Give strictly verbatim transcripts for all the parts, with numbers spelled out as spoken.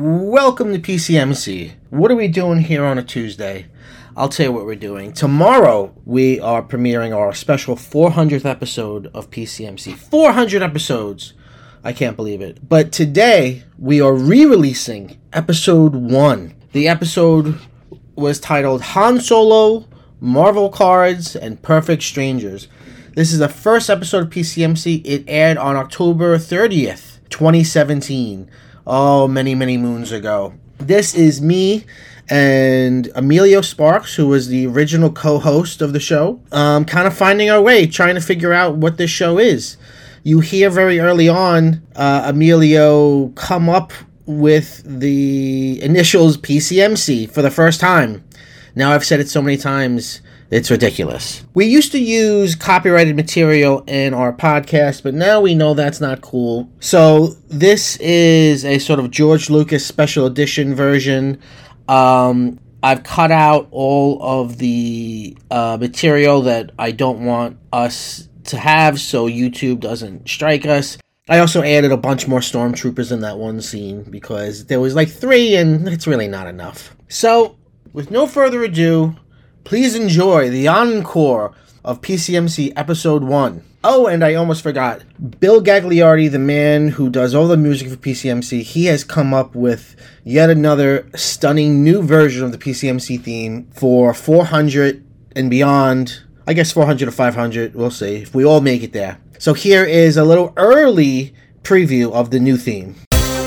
Welcome to P C M C. What are we doing here on a Tuesday? I'll tell you what we're doing. Tomorrow, we are premiering our special four hundredth episode of P C M C. four hundred episodes! I can't believe it. But today, we are re-releasing episode one. The episode was titled Han Solo, Marvel Cards, and Perfect Strangers. This is the first episode of P C M C. It aired on October thirtieth, twenty seventeen. Oh, many, many moons ago. This is me and Emilio Sparks, who was the original co-host of the show, um, kind of finding our way, trying to figure out what this show is. You hear very early on uh, Emilio come up with the initials P C M C for the first time. Now, I've said it so many times, it's ridiculous. We used to use copyrighted material in our podcast, but now we know that's not cool. So this is a sort of George Lucas special edition version. Um, I've cut out all of the uh, material that I don't want us to have so YouTube doesn't strike us. I also added a bunch more stormtroopers in that one scene because there was like three and it's really not enough. So with no further ado, please enjoy the encore of P C M C Episode one. Oh, and I almost forgot. Bill Gagliardi, the man who does all the music for P C M C, he has come up with yet another stunning new version of the P C M C theme for four hundred and beyond. I guess four hundred or five hundred, we'll see, if we all make it there. So here is a little early preview of the new theme.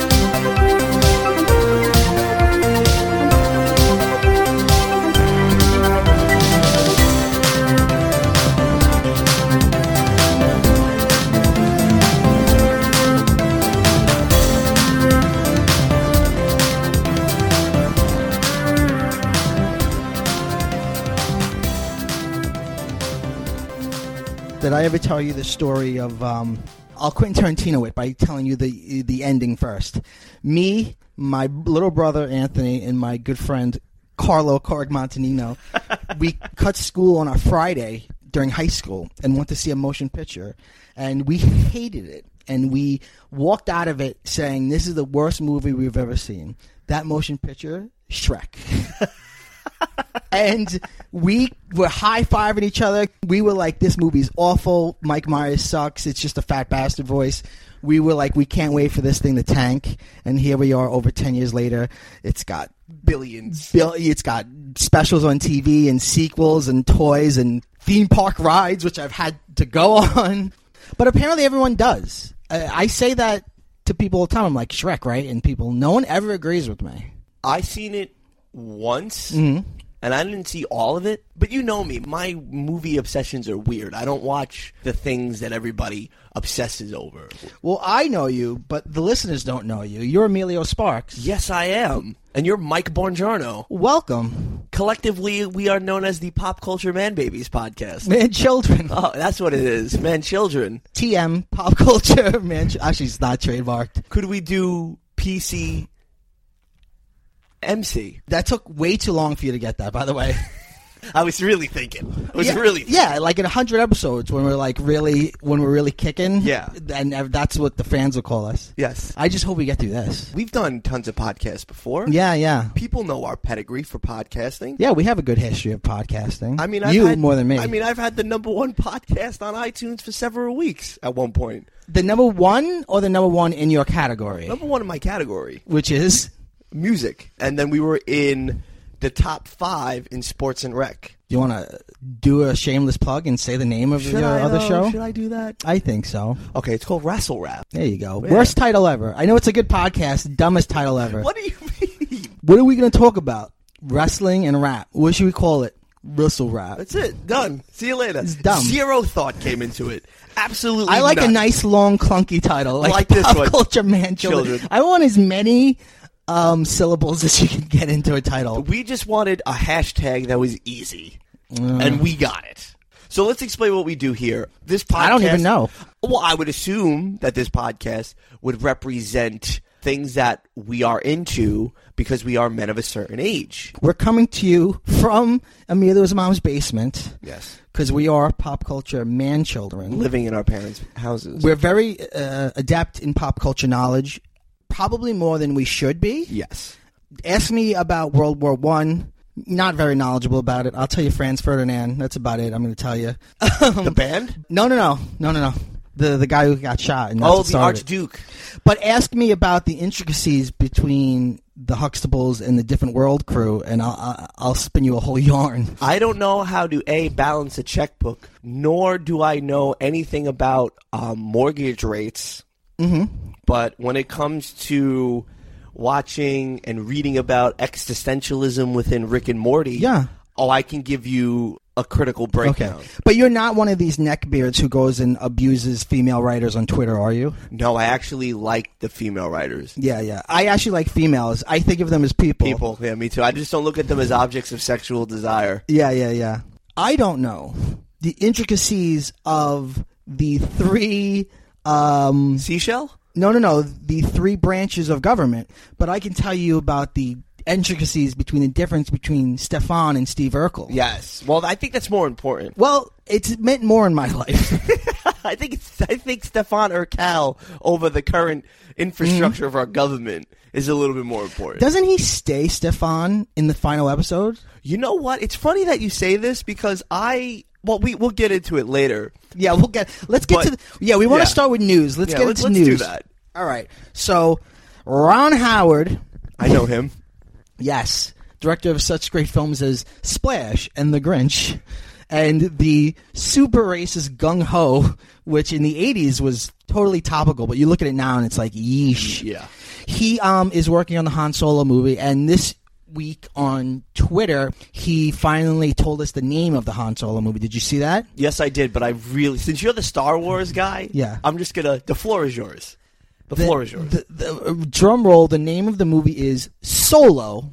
Did I ever tell you the story of, um, I'll Quentin Tarantino it by telling you the the ending first. Me, my little brother Anthony, and my good friend Carlo Cargmontanino, we cut school on a Friday during high school and went to see a motion picture, and we hated it. And we walked out of it saying, this is the worst movie we've ever seen. That motion picture, Shrek. And we were high-fiving each other. We were like, this movie's awful. Mike Myers sucks. It's just a fat bastard voice. We were like, we can't wait for this thing to tank. And here we are over ten years later. It's got billions. Bill, it's got specials on T V and sequels and toys and theme park rides, which I've had to go on. But apparently everyone does. I, I say that to people all the time. I'm like, Shrek, right? And people, no one ever agrees with me. I seen it once, Mm-hmm. and I didn't see all of it. But you know me. My movie obsessions are weird. I don't watch the things that everybody obsesses over. Well, I know you, but the listeners don't know you. You're Emilio Sparks. Yes, I am. And you're Mike Bongiorno. Welcome. Collectively, we are known as the Pop Culture Man Babies podcast. Man Children. Oh, that's what it is. Man Children. T M, Pop Culture, Man Ch- Actually, it's not trademarked. Could we do P C M C? That took way too long for you to get that, by the way. I was really thinking. I was yeah, really thinking. Yeah, like in one hundred episodes when we're like really, when we're really kicking. Yeah. And that's what the fans will call us. Yes. I just hope we get through this. We've done tons of podcasts before. Yeah, yeah. People know our pedigree for podcasting. Yeah, we have a good history of podcasting. I mean, I've you had, more than me. I mean, I've had the number one podcast on iTunes for several weeks at one point. The number one or the number one in your category? Number one in my category. Which is? Music. And then we were in the top five in sports and rec. Do you want to do a shameless plug and say the name of Should your I, other uh, show? Should I do that? I think so. Okay, it's called Wrestle Rap. There you go. Yeah. Worst title ever. I know it's a good podcast. Dumbest title ever. What do you mean? What are we going to talk about? Wrestling and rap. What should we call it? Wrestle Rap. That's it. Done. See you later. It's dumb. Zero thought came into it. Absolutely I like none. a nice, long, clunky title. Like, like this Pop one. Culture Man Children. Children. I want as many um, syllables as you can get into a title. We just wanted a hashtag that was easy. Uh, And we got it. So let's explain what we do here. This podcast, I don't even know. Well, I would assume that this podcast would represent things that we are into because we are men of a certain age. We're coming to you from Emilio's mom's basement. Yes. Because we are pop culture man children. Living in our parents' houses. We're very uh, adept in pop culture knowledge. probably more than we should be. Yes. Ask me about World War One. Not very knowledgeable about it. I'll tell you Franz Ferdinand. That's about it. I'm going to tell you. The band? No, no, no, no, no, no. The the guy who got shot. And that's Oh, what the started it. Archduke. But ask me about the intricacies between the Huxtables and the different world crew, and I'll I'll, I'll spin you a whole yarn. I don't know how to A, balance a checkbook, nor do I know anything about um, mortgage rates. Mm-hmm. But when it comes to watching and reading about existentialism within Rick and Morty, Yeah. oh, I can give you a critical breakdown. Okay. But you're not one of these neckbeards who goes and abuses female writers on Twitter, are you? No, I actually like the female writers. Yeah, yeah. I actually like females. I think of them as people. People, yeah, me too. I just don't look at them as objects of sexual desire. Yeah, yeah, yeah. I don't know the intricacies of the three... Um, Seashell? no, no, no. The three branches of government. But I can tell you about the intricacies between the difference between Stefan and Steve Urkel. Yes. Well, I think that's more important. Well, it's meant more in my life. I think it's, I think Stefan Urkel over the current infrastructure of our government is a little bit more important. Doesn't he stay Stefan in the final episode? You know what? It's funny that you say this because I well we we'll get into it later. Yeah, we'll get. Let's get But- to. The, yeah, we want yeah. to start with news. Let's Yeah, get let's- into let's do news. that. All right. So, Ron Howard, I know him. yes, director of such great films as Splash and The Grinch, and the super racist Gung Ho, which in the eighties was totally topical, but you look at it now and it's like yeesh. Yeah. He um is working on the Han Solo movie, and this week on Twitter, he finally told us the name of the Han Solo movie. Did you see that? Yes, I did, but I really since you're the Star Wars guy, Yeah. I'm just gonna the floor is yours. The, The- floor is yours. The, the, uh, drum roll, the name of the movie is Solo,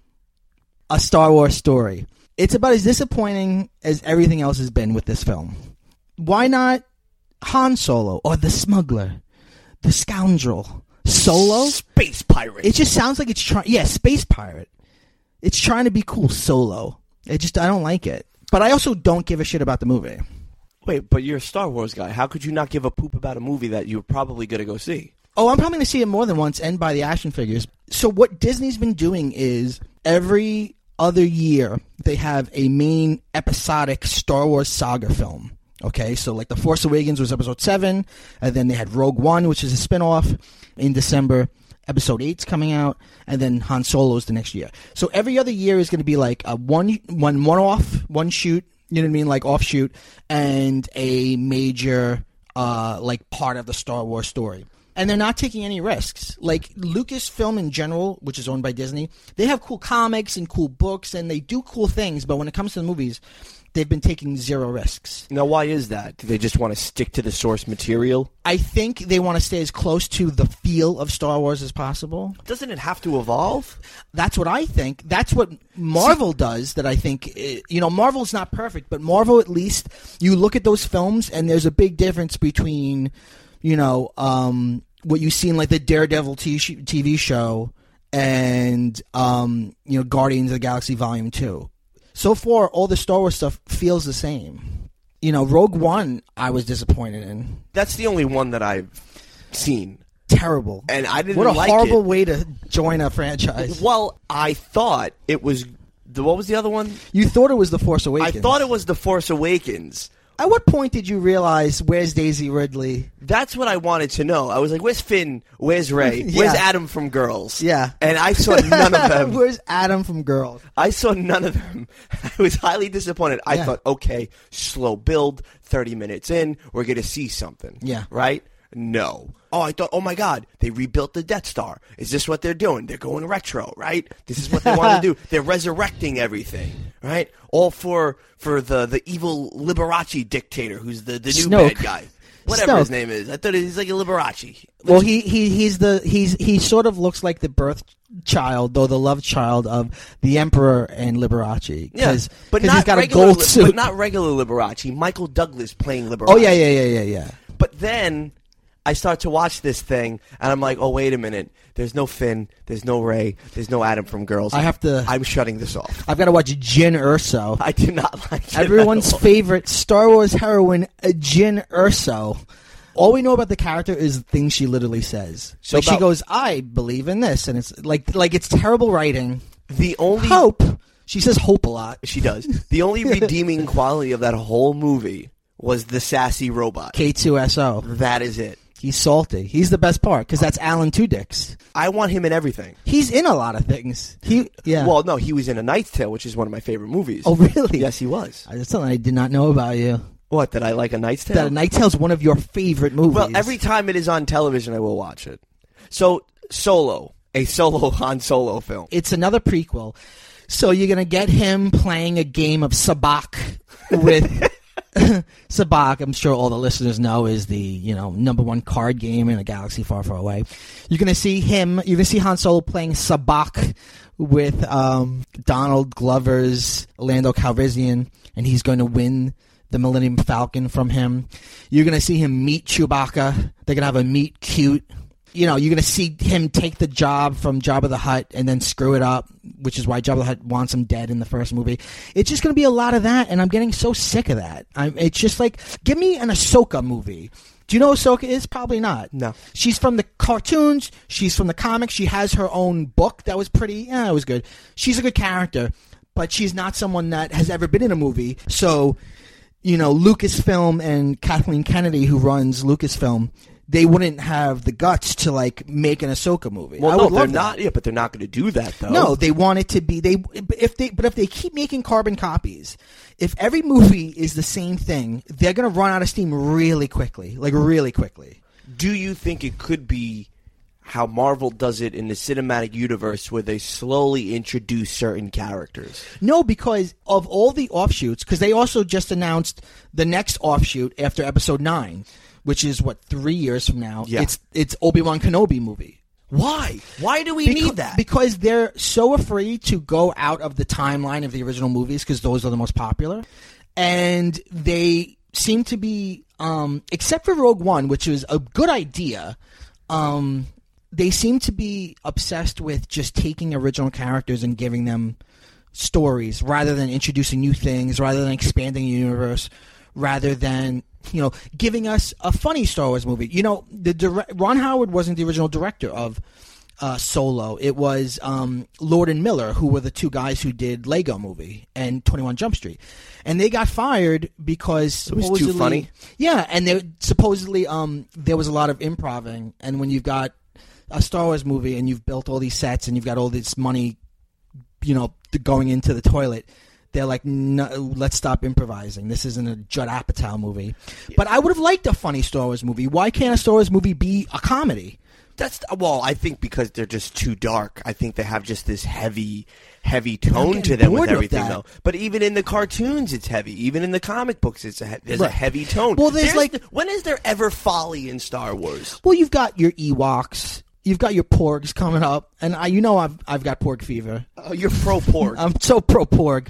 a Star Wars story. It's about as disappointing as everything else has been with this film. Why not Han Solo or the smuggler, the scoundrel? Solo? Space pirate. It just sounds like it's trying. Yeah, space pirate. It's trying to be cool. Solo. It just I don't like it. But I also don't give a shit about the movie. Wait, but you're a Star Wars guy. How could you not give a poop about a movie that you're probably gonna go see? Oh, I'm probably going to see it more than once and buy the action figures. So what Disney's been doing is every other year they have a main episodic Star Wars saga film. Okay, so like The Force Awakens was episode seven, and then they had Rogue One, which is a spinoff in December. Episode eight's coming out, and then Han Solo's the next year. So every other year is going to be like a one, one, one off, one shoot, you know what I mean, like offshoot, and a major, uh, like part of the Star Wars story. And they're not taking any risks. Like Lucasfilm in general, which is owned by Disney, they have cool comics and cool books, and they do cool things. But when it comes to the movies, they've been taking zero risks. Now, why is that? Do they just want to stick to the source material? I think they want to stay as close to the feel of Star Wars as possible. Doesn't it have to evolve? That's what I think. That's what Marvel does that I think, eh, you know, Marvel's not perfect, but Marvel at least, you look at those films and there's a big difference between, you know, um, what you see in like the Daredevil T V show and, um, you know, Guardians of the Galaxy Volume two. So far, all the Star Wars stuff feels the same. You know, Rogue One, I was disappointed in. That's the only one that I've seen. Terrible. And I didn't What a like horrible it. way to join a franchise. Well, I thought it was... The, what was the other one? You thought it was The Force Awakens. I thought it was The Force Awakens. At what point did you realize, where's Daisy Ridley? That's what I wanted to know. I was like, where's Finn? Where's Rey? Where's Yeah. Adam from Girls? Yeah. And I saw none of them. Where's Adam from Girls? I saw none of them. I was highly disappointed. I Yeah. thought, okay, slow build, thirty minutes in, we're going to see something. Yeah. Right? No. Oh, I thought, oh my God, they rebuilt the Death Star. Is this what they're doing? They're going retro, right? This is what they want to do. They're resurrecting everything, right? All for for the, the evil Liberace dictator who's the, the new Snoke. bad guy. Whatever Snoke. his name is. I thought he's like a Liberace. Well, he, he he's the he's he sort of looks like the birth child, though the love child of the Emperor and Liberace. Yeah, 'Cause- but 'cause not he's got a regular, gold Li- suit. but not regular Liberace. Michael Douglas playing Liberace. Oh yeah, yeah, yeah, yeah, yeah. But then I start to watch this thing, and I'm like, oh, wait a minute. There's no Finn. There's no Rey. There's no Adam from Girls. I have to. I'm shutting this off. I've got to watch Jyn Erso. I do not like it. Everyone's at all. favorite Star Wars heroine, uh, Jyn Erso. All we know about the character is things she literally says. So like about- she goes, "I believe in this," and it's like like it's terrible writing. The only Hope. She says hope a lot. she does. The only redeeming quality of that whole movie was the sassy robot. K two S O. That is it. He's salty. He's the best part because that's Alan Tudyk. I want him in everything. He's in a lot of things. He yeah. Well, no, he was in A Knight's Tale, which is one of my favorite movies. Oh really? Yes, he was. That's something I did not know about you. What, did I like A Knight's Tale? That A Knight's Tale is one of your favorite movies. Well, every time it is on television, I will watch it. So, Solo, a solo Han Solo film. It's another prequel. So you're gonna get him playing a game of Sabacc with. Sabacc, I'm sure all the listeners know, is the you know number one card game in a galaxy far, far away. You're gonna see him. You're gonna see Han Solo playing Sabacc with um, Donald Glover's Lando Calrissian, and he's going to win the Millennium Falcon from him. You're gonna see him meet Chewbacca. They're gonna have a meet cute. You know, you're going to see him take the job from Jabba the Hutt and then screw it up, which is why Jabba the Hutt wants him dead in the first movie. It's just going to be a lot of that, and I'm getting so sick of that. I'm, it's just like, give me an Ahsoka movie. Do you know who Ahsoka is? Probably not. No. She's from the cartoons. She's from the comics. She has her own book that was pretty, yeah, it was good. She's a good character, but she's not someone that has ever been in a movie. So, you know, Lucasfilm and Kathleen Kennedy, who runs Lucasfilm, they wouldn't have the guts to like make an Ahsoka movie. Well, I no, would they're love not. that. Yeah, but they're not going to do that, though. No, they want it to be they. If they, but if they keep making carbon copies, if every movie is the same thing, they're going to run out of steam really quickly, like really quickly. Do you think it could be how Marvel does it in the cinematic universe, where they slowly introduce certain characters? No, because of all the offshoots, because they also just announced the next offshoot after Episode Nine. Which is what three years from now. Yeah. It's it's Obi-Wan Kenobi movie. Why? Why do we Beca- need that? Because they're so afraid to go out of the timeline of the original movies because those are the most popular, and they seem to be, um, except for Rogue One, which was a good idea. Um, they seem to be obsessed with just taking original characters and giving them stories rather than introducing new things, rather than expanding the universe, rather than, you know, giving us a funny Star Wars movie. You know, the dire- Ron Howard wasn't the original director of uh, Solo. It was um, Lord and Miller, who were the two guys who did Lego Movie and twenty-one Jump Street. And they got fired because It was too supposedly- funny? Yeah, and they supposedly um, there was a lot of improving. And when you've got a Star Wars movie and you've built all these sets and you've got all this money, you know, going into the toilet, they're like, no, let's stop improvising. This isn't a Judd Apatow movie. Yeah. But I would have liked a funny Star Wars movie. Why can't a Star Wars movie be a comedy? That's well, I think because they're just too dark. I think they have just this heavy, heavy tone to them with everything, though. But even in the cartoons, it's heavy. Even in the comic books, it's a he- there's right. a heavy tone. Well, there's, there's like, the, when is there ever folly in Star Wars? Well, you've got your Ewoks. You've got your porgs coming up, and I, you know I've I've got porg fever. Oh, you're pro porg. I'm so pro porg.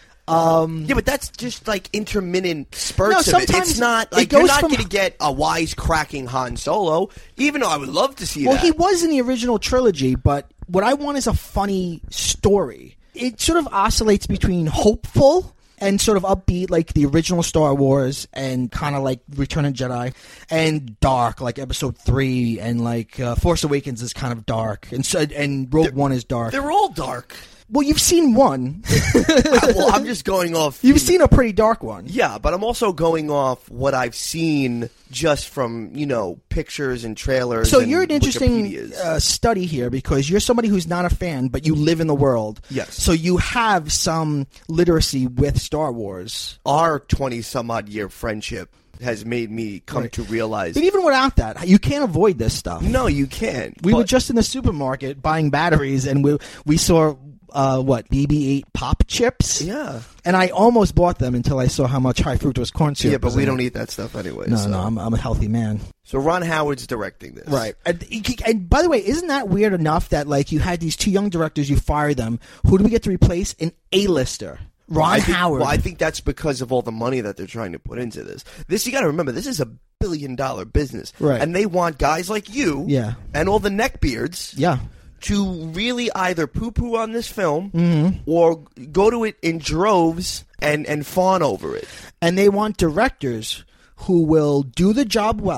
Um, yeah, but that's just like intermittent spurts no, of it. It's not like it goes you're not from, going to get a wisecracking Han Solo, even though I would love to see well, that. Well, he was in the original trilogy, but what I want is a funny story. It sort of oscillates between hopeful and sort of upbeat, like the original Star Wars, and kind of like Return of the Jedi, and dark, like Episode Three, and like uh, Force Awakens is kind of dark, and so, and Rogue they're, One is dark. They're all dark. Well, you've seen one. Well, I'm just going off... You've seen a pretty dark one. Yeah, but I'm also going off what I've seen just from, you know, pictures and trailers. So and you're an interesting uh, study here because you're somebody who's not a fan, but you live in the world. Yes. So you have some literacy with Star Wars. Our twenty-some-odd year friendship has made me come right. to realize... But even without that, you can't avoid this stuff. No, you can't. We but... were just in the supermarket buying batteries, and we we saw... Uh, what, B B eight pop chips? Yeah. And I almost bought them until I saw how much high fructose corn syrup. Yeah, but we in don't it. eat that stuff anyway. No, so. no, I'm, I'm a healthy man. So Ron Howard's directing this. Right. And, and by the way, isn't that weird enough that like you had these two young directors, you fire them. Who do we get to replace? An A-lister. Ron well, think, Howard. Well, I think that's because of all the money that they're trying to put into this. This, you got to remember, this is a billion dollar business. Right. And they want guys like you yeah. and all the neckbeards. Yeah. To really either poo-poo on this film mm-hmm. or go to it in droves and, and fawn over it. And they want directors who will do the job well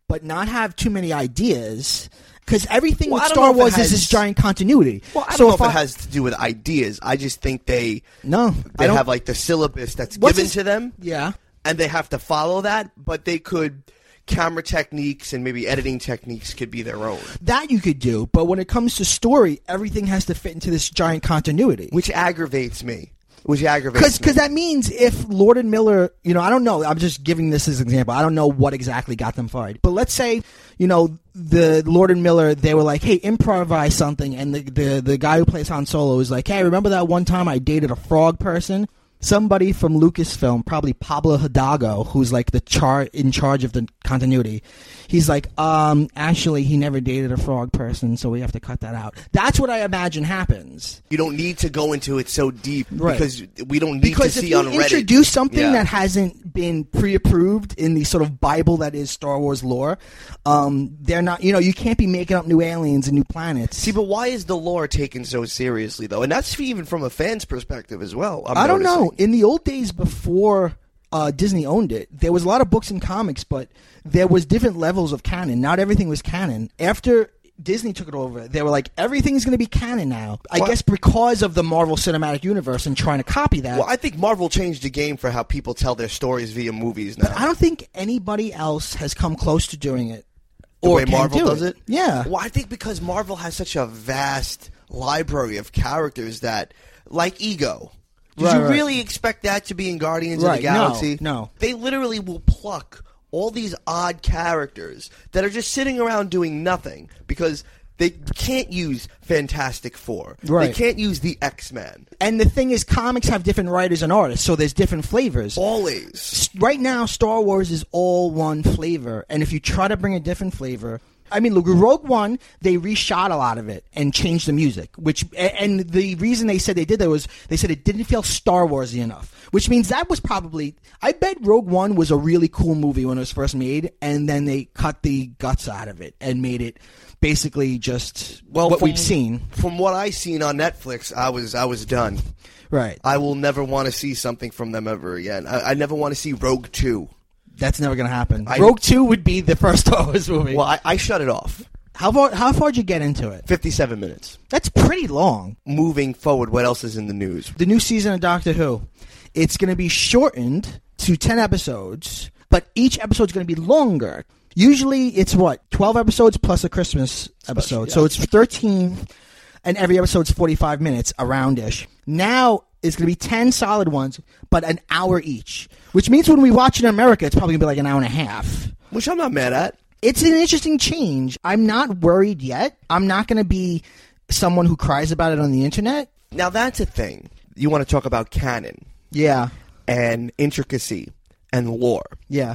but not have too many ideas. Because everything Well, I with don't Star know if it Wars has- is this giant continuity. Well, I don't so know if if it I- has to do with ideas. I just think they No, they I don't. have like the syllabus that's What's given his- to them, yeah. and they have to follow that. But they could camera techniques and maybe editing techniques could be their own, That you could do, but when it comes to story, everything has to fit into this giant continuity. which aggravates me. Which aggravates Because me. that means if Lord and Miller, you know, I don't know, I'm just giving this as an example. I don't know what exactly got them fired. But let's say, you know, the Lord and Miller, they were like, hey, improvise something. And the, the, the guy who plays Han Solo was like, hey, remember that one time I dated a frog person? Somebody from Lucasfilm, probably Pablo Hidalgo, who's like the char in charge of the continuity. He's like, um, actually, he never dated a frog person, so we have to cut that out. That's what I imagine happens. You don't need to go into it so deep Right. because we don't need Because to if see you on Reddit. introduce something Yeah. that hasn't been pre-approved in the sort of Bible that is Star Wars lore, um, they're not. You know, you can't be making up new aliens and new planets. See, but why is the lore taken so seriously, though? And that's even from a fan's perspective as well. I'm I don't know. noticing. In the old days before uh, Disney owned it, there was a lot of books and comics, but there was different levels of canon. Not everything was canon. After Disney took it over, they were like, everything's going to be canon now. I Well, guess because of the Marvel Cinematic Universe and trying to copy that. Well, I think Marvel changed the game for how people tell their stories via movies now. I don't think anybody else has come close to doing it. the or way can Marvel do does it? Yeah. Well, I think because Marvel has such a vast library of characters that, like Ego. Did Right, you right. really expect that to be in Guardians Right, of the no, Galaxy? no. They literally will pluck all these odd characters that are just sitting around doing nothing because they can't use Fantastic Four. They Right. can't use the X-Men. And the thing is, comics have different writers and artists, so there's different flavors. Always. S- Right now, Star Wars is all one flavor, and if you try to bring a different flavor, I mean, look, Rogue One, they reshot a lot of it and changed the music, which, a- and the reason they said they did that was they said it didn't feel Star Warsy enough, which means that was probably, I bet Rogue One was a really cool movie when it was first made, and then they cut the guts out of it and made it basically just what from- we've seen. From what I seen on Netflix, I was I was done. Right. I will never want to see something from them ever again. I, I never want to see Rogue two. That's never going to happen. I- Rogue Two would be the first Star Wars movie. Well, I, I shut it off. How far? How far did you get into it? fifty-seven minutes. That's pretty long. Moving forward, what else is in the news? The new season of Doctor Who, it's going to be shortened to ten episodes, but each episode's going to be longer. Usually, it's what twelve episodes plus a Christmas episode, yeah. so it's thirteen, and every episode's forty-five minutes, around-ish. Now it's going to be ten solid ones, but an hour each, which means when we watch it in America, it's probably going to be like an hour and a half. Which I'm not mad at. It's an interesting change. I'm not worried yet. I'm not going to be someone who cries about it on the internet. Now, that's a thing. You want to talk about canon Yeah, and intricacy and lore. yeah.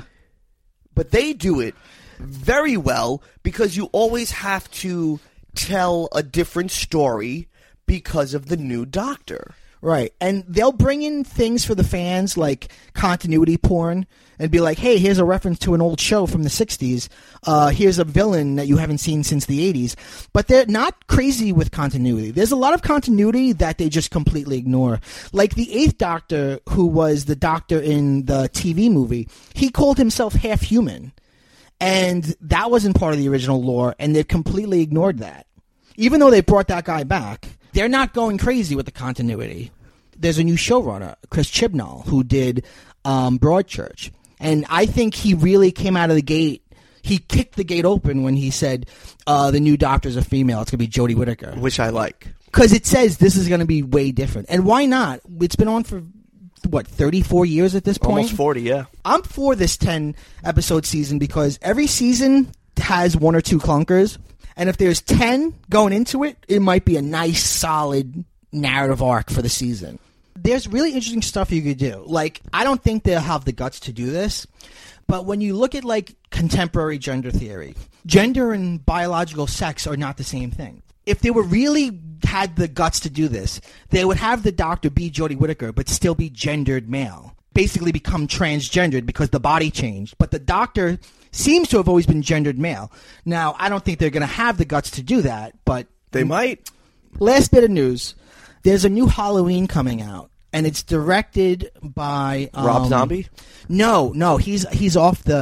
But they do it very well because you always have to tell a different story because of the new Doctor. Right. And they'll bring in things for the fans like continuity porn and be like, hey, here's a reference to an old show from the sixties. Uh, here's a villain that you haven't seen since the eighties. But they're not crazy with continuity. There's a lot of continuity that they just completely ignore. Like the Eighth Doctor, who was the Doctor in the T V movie, he called himself half human. And that wasn't part of the original lore, and they've completely ignored that. Even though they brought that guy back, they're not going crazy with the continuity. There's a new showrunner, Chris Chibnall, who did um, Broadchurch. And I think he really came out of the gate. He kicked the gate open when he said, uh, the new Doctor's a female. It's going to be Jodie Whittaker. Which I like. Because it says this is going to be way different. And why not? It's been on for, what, thirty-four years at this point? Almost forty, yeah. I'm for this ten-episode season because every season has one or two clunkers. And if there's ten going into it, it might be a nice, solid narrative arc for the season. There's really interesting stuff you could do. Like, I don't think they'll have the guts to do this, but when you look at, like, contemporary gender theory, gender and biological sex are not the same thing. If they were really had the guts to do this, they would have the Doctor be Jodie Whittaker, but still be gendered male. Basically become transgendered because the body changed. But the Doctor seems to have always been gendered male. Now, I don't think they're going to have the guts to do that, but... They might. Last bit of news. There's a new Halloween coming out, and it's directed by... Um, Rob Zombie? No, no, he's he's off the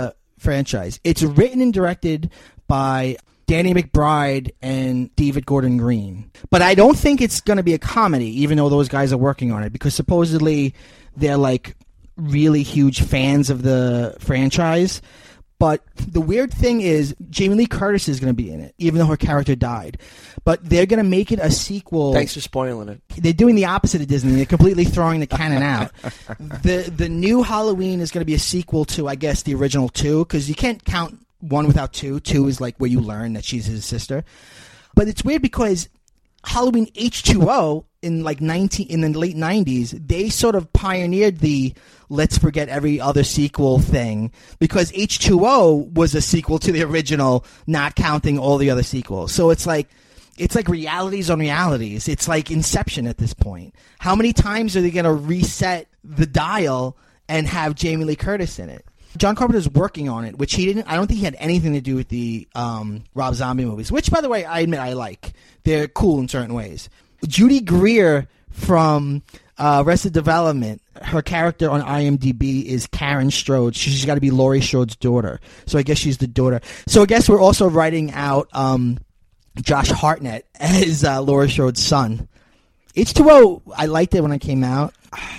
franchise. It's written and directed by Danny McBride and David Gordon Green. But I don't think it's going to be a comedy, even though those guys are working on it, because supposedly they're like really huge fans of the franchise. But the weird thing is Jamie Lee Curtis is going to be in it, even though her character died. But they're going to make it a sequel. Thanks for spoiling it. They're doing the opposite of Disney. They're completely throwing the canon out. The the new Halloween is going to be a sequel to, I guess, the original two, because you can't count one without two. Two is like where you learn that she's his sister. But it's weird because Halloween H two O in like nineteen in the late nineties, they sort of pioneered the let's forget every other sequel thing, because H two O was a sequel to the original, not counting all the other sequels. So it's like it's like realities on realities. It's like Inception at this point. How many times are they going to reset the dial and have Jamie Lee Curtis in it? John Carpenter's working on it, which he didn't. I don't think he had anything to do with the um, Rob Zombie movies, which, by the way, I admit I like. They're cool in certain ways. Judy Greer from uh, Arrested Development, her character on IMDb is Karen Strode. She's got to be Laurie Strode's daughter, so I guess she's the daughter. So I guess we're also writing out um, Josh Hartnett as uh, Laurie Strode's son. H two O, I liked it when it came out.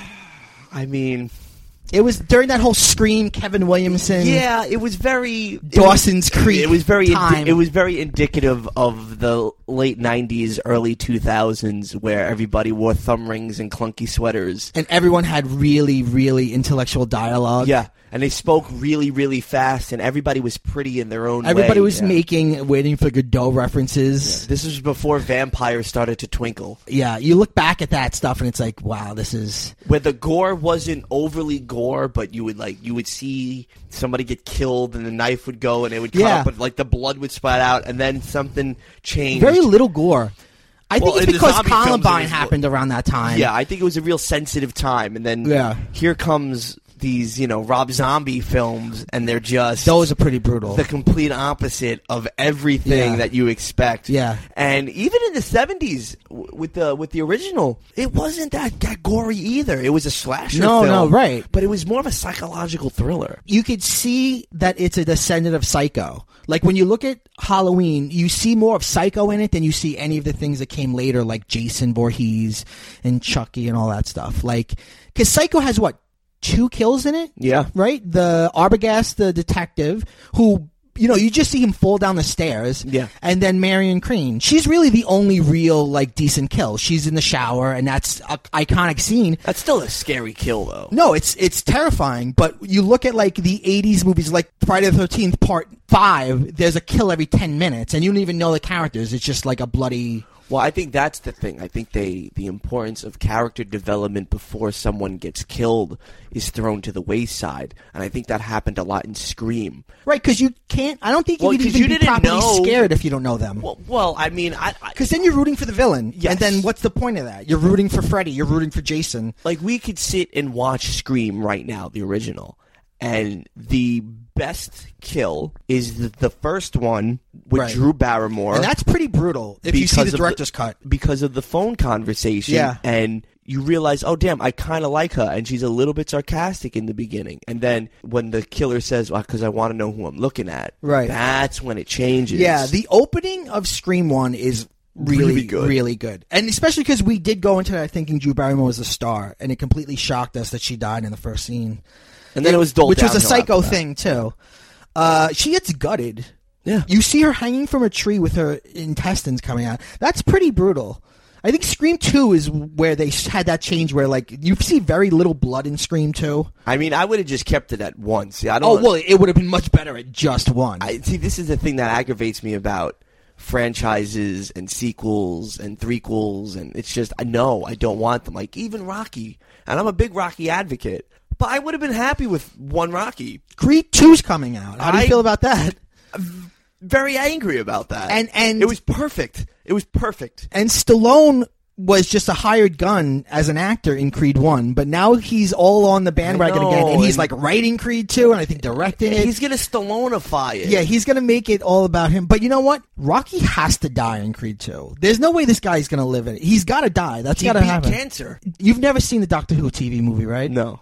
I mean, it was during that whole Scream, Kevin Williamson. Yeah, it was very Dawson's it was, Creek. It was very time. Indi- it was very indicative of the late nineties, early two thousands, where everybody wore thumb rings and clunky sweaters, and everyone had really, really intellectual dialogue. Yeah. And they spoke really, really fast, and everybody was pretty in their own everybody way. Everybody was yeah. making, waiting for Godot references. Yeah. This was before vampires started to twinkle. Yeah, you look back at that stuff, and it's like, wow, this is... Where the gore wasn't overly gore, but you would like you would see somebody get killed, and the knife would go, and it would cut yeah. up, but like the blood would spat out, and then something changed. Very little gore. I well, think it's because Columbine films, happened around that time. Yeah, I think it was a real sensitive time, and then yeah. here comes... these, you know, Rob Zombie films, and they're just... Those are pretty brutal. The complete opposite of everything yeah. that you expect. Yeah. And even in the seventies, w- with the with the original, it wasn't that, that gory either. It was a slasher no, film. No, right. But it was more of a psychological thriller. You could see that it's a descendant of Psycho. Like, when you look at Halloween, you see more of Psycho in it than you see any of the things that came later, like Jason Voorhees and Chucky and all that stuff. Like, because Psycho has, what, two kills in it? Yeah. Right? The Arbogast, the detective, who, you know, you just see him fall down the stairs. Yeah. And then Marion Crane. She's really the only real, like, decent kill. She's in the shower, and that's an iconic scene. That's still a scary kill, though. No, it's it's terrifying. But you look at, like, the eighties movies, like Friday the thirteenth Part five, there's a kill every ten minutes, and you don't even know the characters. It's just like a bloody... Well, I think that's the thing. I think they the importance of character development before someone gets killed is thrown to the wayside, and I think that happened a lot in Scream. Right, because you can't. I don't think you well, can even you be didn't properly know, scared if you don't know them. Well, well I mean, I because then you're rooting for the villain, yes. and then what's the point of that? You're rooting for Freddy. You're rooting for Jason. Like, we could sit and watch Scream right now, the original, and the best kill is the, the first one with right. Drew Barrymore. And that's pretty brutal if you see the director's the, cut. Because of the phone conversation. Yeah. And you realize, oh, damn, I kind of like her, and she's a little bit sarcastic in the beginning. And then when the killer says, well, because I want to know who I'm looking at, right. that's when it changes. Yeah, the opening of Scream one is really, really good. Really good. And especially because we did go into that thinking Drew Barrymore was a star, and it completely shocked us that she died in the first scene. And then it, it was doled Which was a Psycho after that. thing, too. Uh, she gets gutted. Yeah. You see her hanging from a tree with her intestines coming out. That's pretty brutal. I think Scream two is where they had that change where, like, you see very little blood in Scream two. I mean, I would have just kept it at one. See, I don't oh, well, it would have been much better at just one. I see, this is the thing that aggravates me about franchises and sequels and threequels, and it's just, I know, I don't want them. Like, even Rocky, and I'm a big Rocky advocate, but I would have been happy with one Rocky. Creed two's coming out. How do you I, feel about that? I'm very angry about that. And and it was perfect. It was perfect. And Stallone was just a hired gun as an actor in Creed one, but now he's all on the bandwagon know, again, and he's and like writing Creed two, and I think directing it. He's gonna Stallone-ify it. Yeah, he's gonna make it all about him. But you know what? Rocky has to die in Creed two. There's no way this guy's gonna live in it. He's got to die. That's he got to beat happen. Cancer. You've never seen the Doctor Who T V movie, right? No.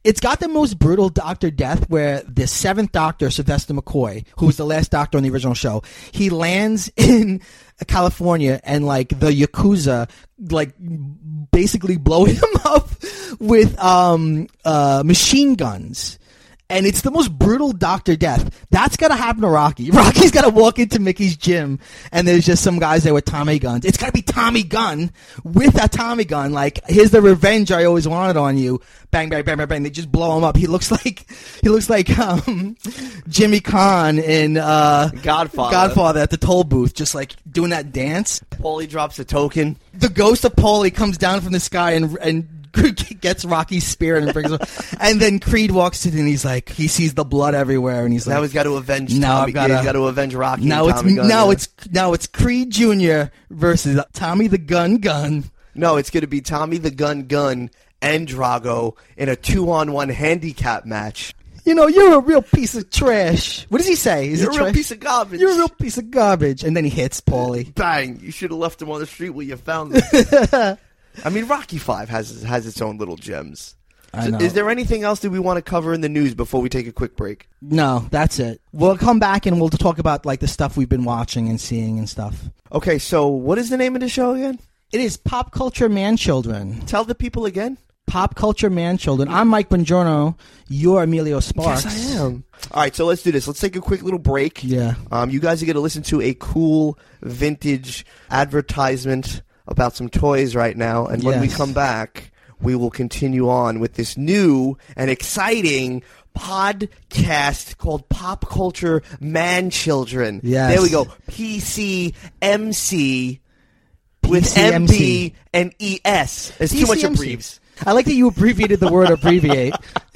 It's got the most brutal Doctor death where the seventh Doctor, Sylvester McCoy, who was the last Doctor on the original show, he lands in California and like the Yakuza like basically blow him up with um uh machine guns. And it's the most brutal Doctor death. That's got to happen to Rocky. Rocky's got to walk into Mickey's gym, and there's just some guys there with Tommy guns. It's got to be Tommy Gunn with a Tommy gun. Like, here's the revenge I always wanted on you. Bang, bang, bang, bang, bang. They just blow him up. He looks like he looks like um, Jimmy Kahn in uh, Godfather. Godfather at the toll booth, just like doing that dance. Paulie drops a token. The ghost of Paulie comes down from the sky and and. gets Rocky's spear and brings him, and then Creed walks in and he's like, he sees the blood everywhere and he's like, now he's got to avenge. Now Tommy. I've gotta, yeah, he's got to avenge Rocky. Now and it's Tommy Gunn, now yeah. it's now it's Creed Junior versus Tommy the Gun Gun. No, it's going to be Tommy the Gun Gun and Drago in a two-on-one handicap match. You know, you're a real piece of trash. What does he say? Is You're it a real trash? piece of garbage. You're a real piece of garbage. And then he hits Paulie. Bang! You should have left him on the street where you found him. I mean, Rocky Five has has its own little gems. I So know. is there anything else that we want to cover in the news before we take a quick break? No, that's it. We'll come back and we'll talk about like the stuff we've been watching and seeing and stuff. Okay, so what is the name of the show again? It is Pop Culture Man Children. Tell the people again. Pop Culture Man Children. I'm Mike Bongiorno. You're Emilio Sparks. Yes, I am. All right, so let's do this. Let's take a quick little break. Yeah. Um, you guys are going to listen to a cool vintage advertisement about some toys right now, and when we Yes. come back, we will continue on with this new and exciting podcast called Pop Culture Man Children. Yes. There we go. P C M C with P C M M C. B and E S. It's too much P C M C. abbreviations. I like that you abbreviated the word abbreviate.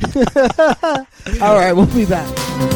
All right, we'll be back.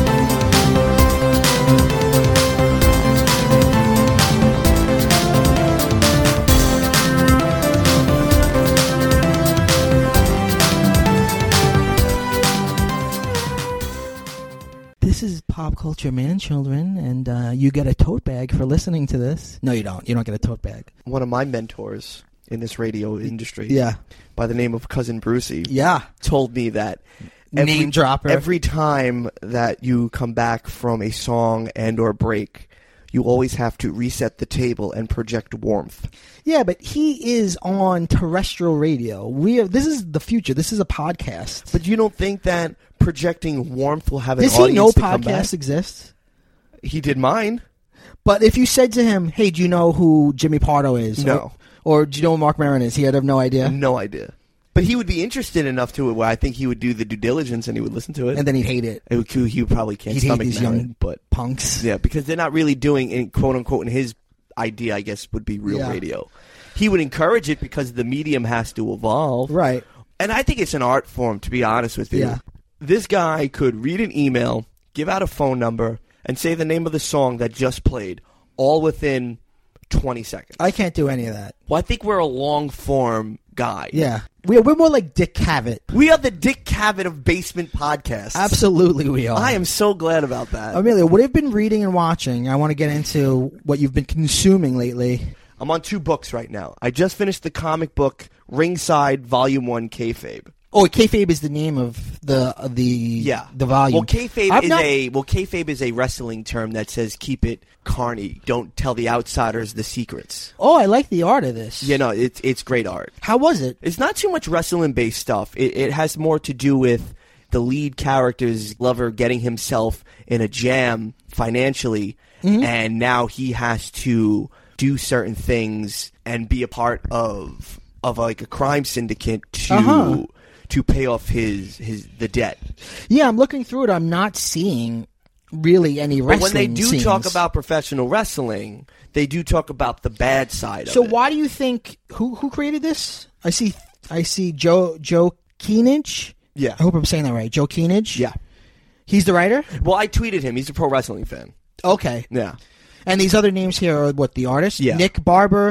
This is Pop Culture Man Children, and uh, you get a tote bag for listening to this. No, you don't. You don't get a tote bag. One of my mentors in this radio industry, Yeah. by the name of Cousin Brucey, Yeah. told me that every, Name dropper. every time that you come back from a song and or break, you always have to reset the table and project warmth. Yeah, but he is on terrestrial radio. We are, this is the future. This is a podcast. But you don't think that projecting warmth will have an Does he audience know to come back? podcasts exist? He did mine. But if you said to him, "Hey, do you know who Jimmy Pardo is?" No. Or, or do you know who Mark Maron is? He'd have no idea. No idea. But he would be interested enough to it where I think he would do the due diligence and he would listen to it. And then he'd hate it. It would, he would probably can't He'd hate stomach these Maron, young but punks. yeah, because they're not really doing, in, quote unquote, in his idea, I guess, would be real Yeah. radio. He would encourage it because the medium has to evolve. Right. And I think it's an art form, to be honest with you. Yeah. This guy could read an email, give out a phone number, and say the name of the song that just played, all within twenty seconds. I can't do any of that. Well, I think we're a long-form guy. Yeah. We're, we're more like Dick Cavett. We are the Dick Cavett of basement podcasts. Absolutely we are. I am so glad about that. Amelia, what have you been reading and watching? I want to get into what you've been consuming lately. I'm on two books right now. I just finished the comic book Ringside Volume One Kayfabe. Oh, kayfabe is the name of the uh, the Yeah, the volume. Well, kayfabe I'm is not- a well, kayfabe is a wrestling term that says keep it carny. Don't tell the outsiders the secrets. Oh, I like the art of this. You know, it's it's great art. How was it? It's not too much wrestling based stuff. It, it has more to do with the lead character's lover getting himself in a jam financially, Mm-hmm. and now he has to do certain things and be a part of of like a crime syndicate to Uh-huh. to pay off his his the debt. Yeah, I'm looking through it. I'm not seeing really any But wrestling when they do scenes. talk about professional wrestling, they do talk about the bad side So of it. why do you think who who created this? I see I see Joe Joe Keenage. Yeah. I hope I'm saying that right. Joe Keenage. Yeah. He's the writer. Well, I tweeted him. He's a pro wrestling fan. Okay. Yeah. And these other names here are what the artists. Yeah. Nick Barber,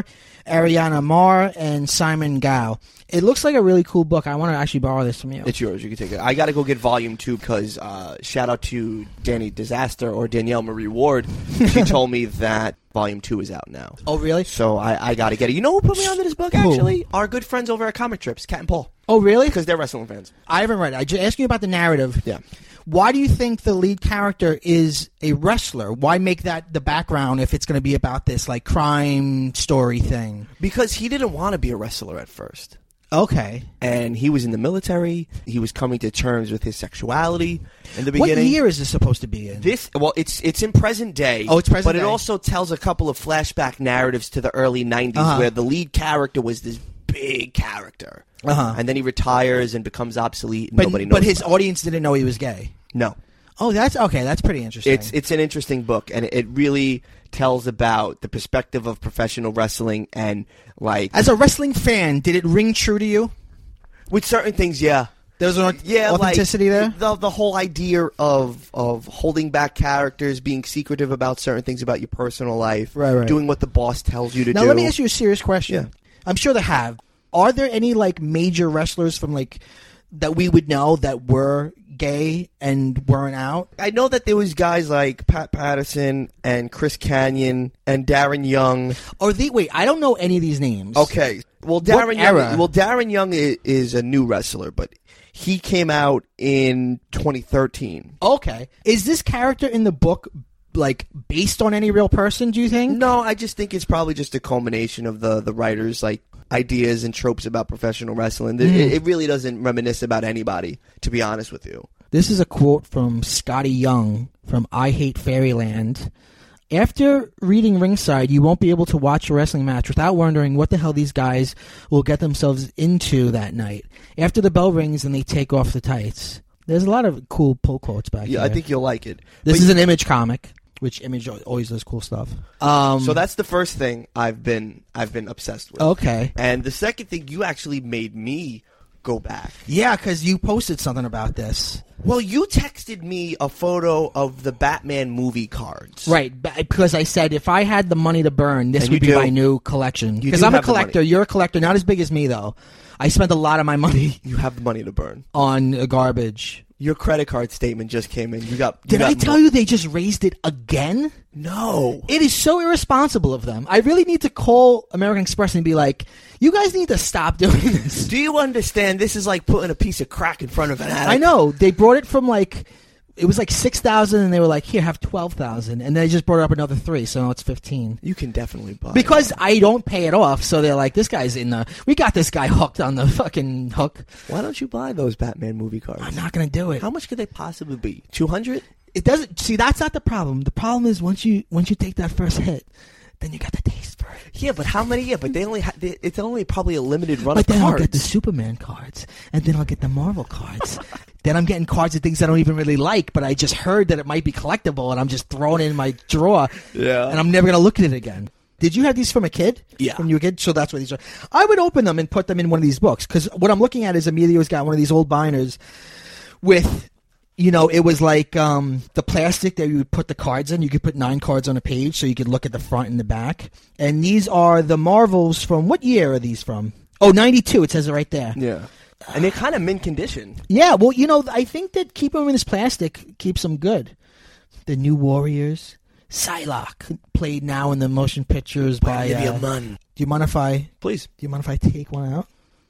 Ariana Marr and Simon Gao. It looks like a really cool book. I want to actually borrow this from you. It's yours. You can take it. I got to go get volume two because uh, shout out to Danny Disaster or Danielle Marie Ward. She told me that volume two is out now. Oh, really? So I, I got to get it. You know who put me onto this book, actually? Who? Our good friends over at Comic Trips, Kat and Paul. Oh, really? Because they're wrestling fans. I haven't read it. I just asked you about the narrative. Yeah. Why do you think the lead character is a wrestler? Why make that the background if it's going to be about this like crime story thing? Because he didn't want to be a wrestler at first. Okay. And he was in the military. He was coming to terms with his sexuality in the beginning. What year is this supposed to be in? This well, it's it's in present day. Oh, it's present but day. But it also tells a couple of flashback narratives to the early nineties uh-huh. where the lead character was this big character. Uh-huh. And then he retires and becomes obsolete and but, nobody knows But his about audience didn't know he was gay. No. Oh, that's okay. That's pretty interesting. It's it's an interesting book, and it really tells about the perspective of professional wrestling and like as a wrestling fan, did it ring true to you? With certain things, yeah. There's an yeah, authenticity like, there? The, the whole idea of of holding back characters, being secretive about certain things about your personal life, right, right. doing what the boss tells you to now, do. Now, let me ask you a serious question. Yeah. I'm sure they have. Are there any like major wrestlers from like that we would know that were gay and weren't out? I know that there was guys like Pat Patterson and Chris Kanyon and Darren Young. Or the wait, I don't know any of these names. Okay, well Darren what Young. Era? Well, Darren Young is, is a new wrestler, but he came out in twenty thirteen. Okay, is this character in the book like based on any real person? Do you think? No, I just think it's probably just a culmination of the the writers like ideas and tropes about professional wrestling. Mm. It, it really doesn't reminisce about anybody, to be honest with you. This is a quote from Scotty Young from I Hate Fairyland. After reading Ringside, you won't be able to watch a wrestling match without wondering what the hell these guys will get themselves into that night. After the bell rings and they take off the tights. There's a lot of cool pull quotes back yeah, here. I think you'll like it. This but is an Image comic, which Image always does cool stuff. Um, so that's the first thing I've been I've been obsessed with. Okay. And the second thing, you actually made me go back. Yeah, because you posted something about this. Well, you texted me a photo of the Batman movie cards. Right, because I said if I had the money to burn, this and would be do. my new collection. You Because do I'm a have the collector. money. You're a collector. Not as big as me, though. I spent a lot of my money You have the money to burn. on uh, garbage. Your credit card statement just came in. You got. You Did got I tell more. you they just raised it again? No. It is so irresponsible of them. I really need to call American Express and be like, you guys need to stop doing this. Do you understand? This is like putting a piece of crack in front of an addict. I know. They brought it from like, it was like six thousand and they were like, here, have twelve thousand. And they just brought up another three, so now it's fifteen. You can definitely buy Because I don't pay it off, so they're like, this guy's in the, we got this guy hooked on the fucking hook. Why don't you buy those Batman movie cards? I'm not going to do it. How much could they possibly be? two hundred? It doesn't, see, that's not the problem. The problem is once you, once you take that first hit, then you got the taste for it. Yeah, but how many? Yeah, but they only ha- they, it's only probably a limited run But of then cards. I'll get the Superman cards, and then I'll get the Marvel cards. Then I'm getting cards of things I don't even really like, but I just heard that it might be collectible, and I'm just throwing it in my drawer, Yeah. and I'm never going to look at it again. Did you have these from a kid? Yeah. When you were a kid? So that's what these are. I would open them and put them in one of these books, because what I'm looking at is Emilio's got one of these old binders with... You know, it was like um, the plastic that you would put the cards in. You could put nine cards on a page so you could look at the front and the back. And these are the Marvels from, what year are these from? Oh, ninety-two, it says it right there. Yeah. And they're kind of mint condition. Yeah, well, you know, I think that keeping them in this plastic keeps them good. The New Warriors. Psylocke, played now in the motion pictures by... Olivia Uh, Munn. do you mind if I... Please. Do you mind if I take one out?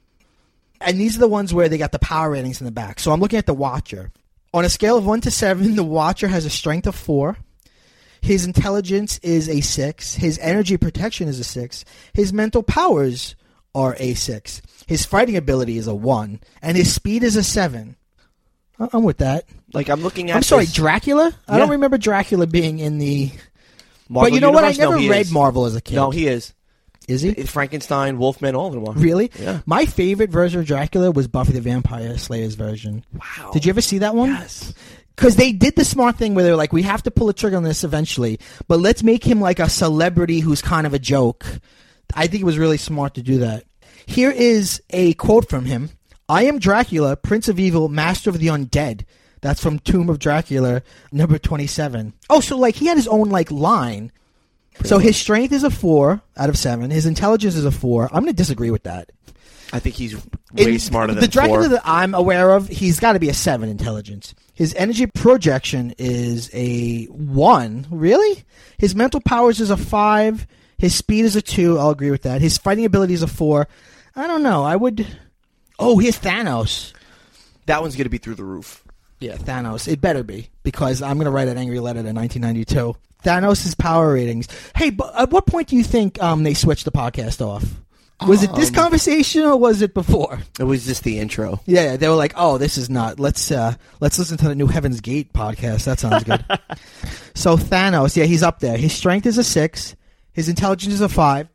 And these are the ones where they got the power ratings in the back. So I'm looking at the Watcher. On a scale of one to seven, the Watcher has a strength of four. His intelligence is a six. His energy protection is a six. His mental powers are a six. His fighting ability is a one. And his speed is a seven. I- I'm with that. Like, I'm looking at I'm sorry, this Dracula? I Yeah. don't remember Dracula being in the... Marvel but you know what? I universe? No, never he read is. Marvel as a kid. No, he is. Is he? It's Frankenstein, Wolfman, all in one. Really? Yeah. My favorite version of Dracula was Buffy the Vampire Slayer's version. Wow. Did you ever see that one? Yes. Because they did the smart thing where they were like, we have to pull a trigger on this eventually, but let's make him like a celebrity who's kind of a joke. I think it was really smart to do that. Here is a quote from him. I am Dracula, Prince of Evil, Master of the Undead. That's from Tomb of Dracula, number twenty-seven. Oh, so like he had his own like line. So his strength is a four out of seven. His intelligence is a four. I'm going to disagree with that. I think he's way In smarter than the Dracula four. that I'm aware of. He's got to be a seven intelligence. His energy projection is a one. Really? His mental powers is a five. His speed is a two. I'll agree with that. His fighting ability is a four. I don't know. I would. Oh, here's Thanos. That one's going to be through the roof. Yeah, Thanos. It better be, because I'm going to write an angry letter to nineteen ninety-two. Thanos' power ratings. Hey, but at what point do you think um, they switched the podcast off? Was it this Um, conversation or was it before? It was just the intro. Yeah, they were like, "Oh, this is not. Let's uh, let's listen to the new Heaven's Gate podcast. That sounds good." So Thanos, yeah, he's up there. His strength is a six. His intelligence is a five.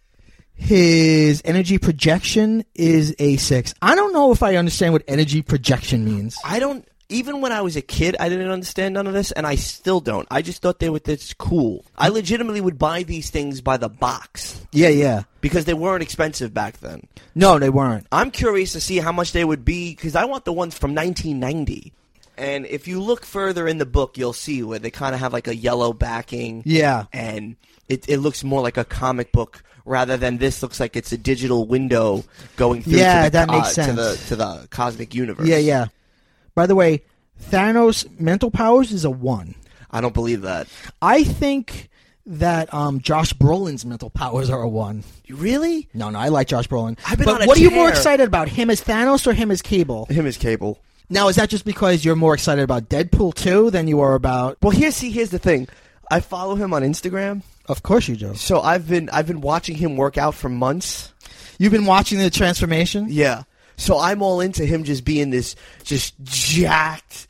His energy projection is a six. I don't know if I understand what energy projection means. I don't. Even when I was a kid, I didn't understand none of this, and I still don't. I just thought they were this cool. I legitimately would buy these things by the box Yeah, yeah. because they weren't expensive back then. No, they weren't. I'm curious to see how much they would be because I want the ones from nineteen ninety. And if you look further in the book, you'll see where they kind of have like a yellow backing. Yeah. And it, it looks more like a comic book rather than this looks like it's a digital window going through Yeah, to, the, that makes uh, sense. to the to the cosmic universe. Yeah, yeah. By the way, Thanos' mental powers is a one. I don't believe that. I think that um, Josh Brolin's mental powers are a one. Really? No, no, I like Josh Brolin. I've been but on a what are you more tear. excited about, him as Thanos or him as Cable? Him as Cable. Now, is that just because you're more excited about Deadpool two than you are about... Well, here's see here's the thing. I follow him on Instagram, Of course you do. so I've been I've been watching him work out for months. You've been watching the transformation? Yeah. So I'm all into him just being this just jacked,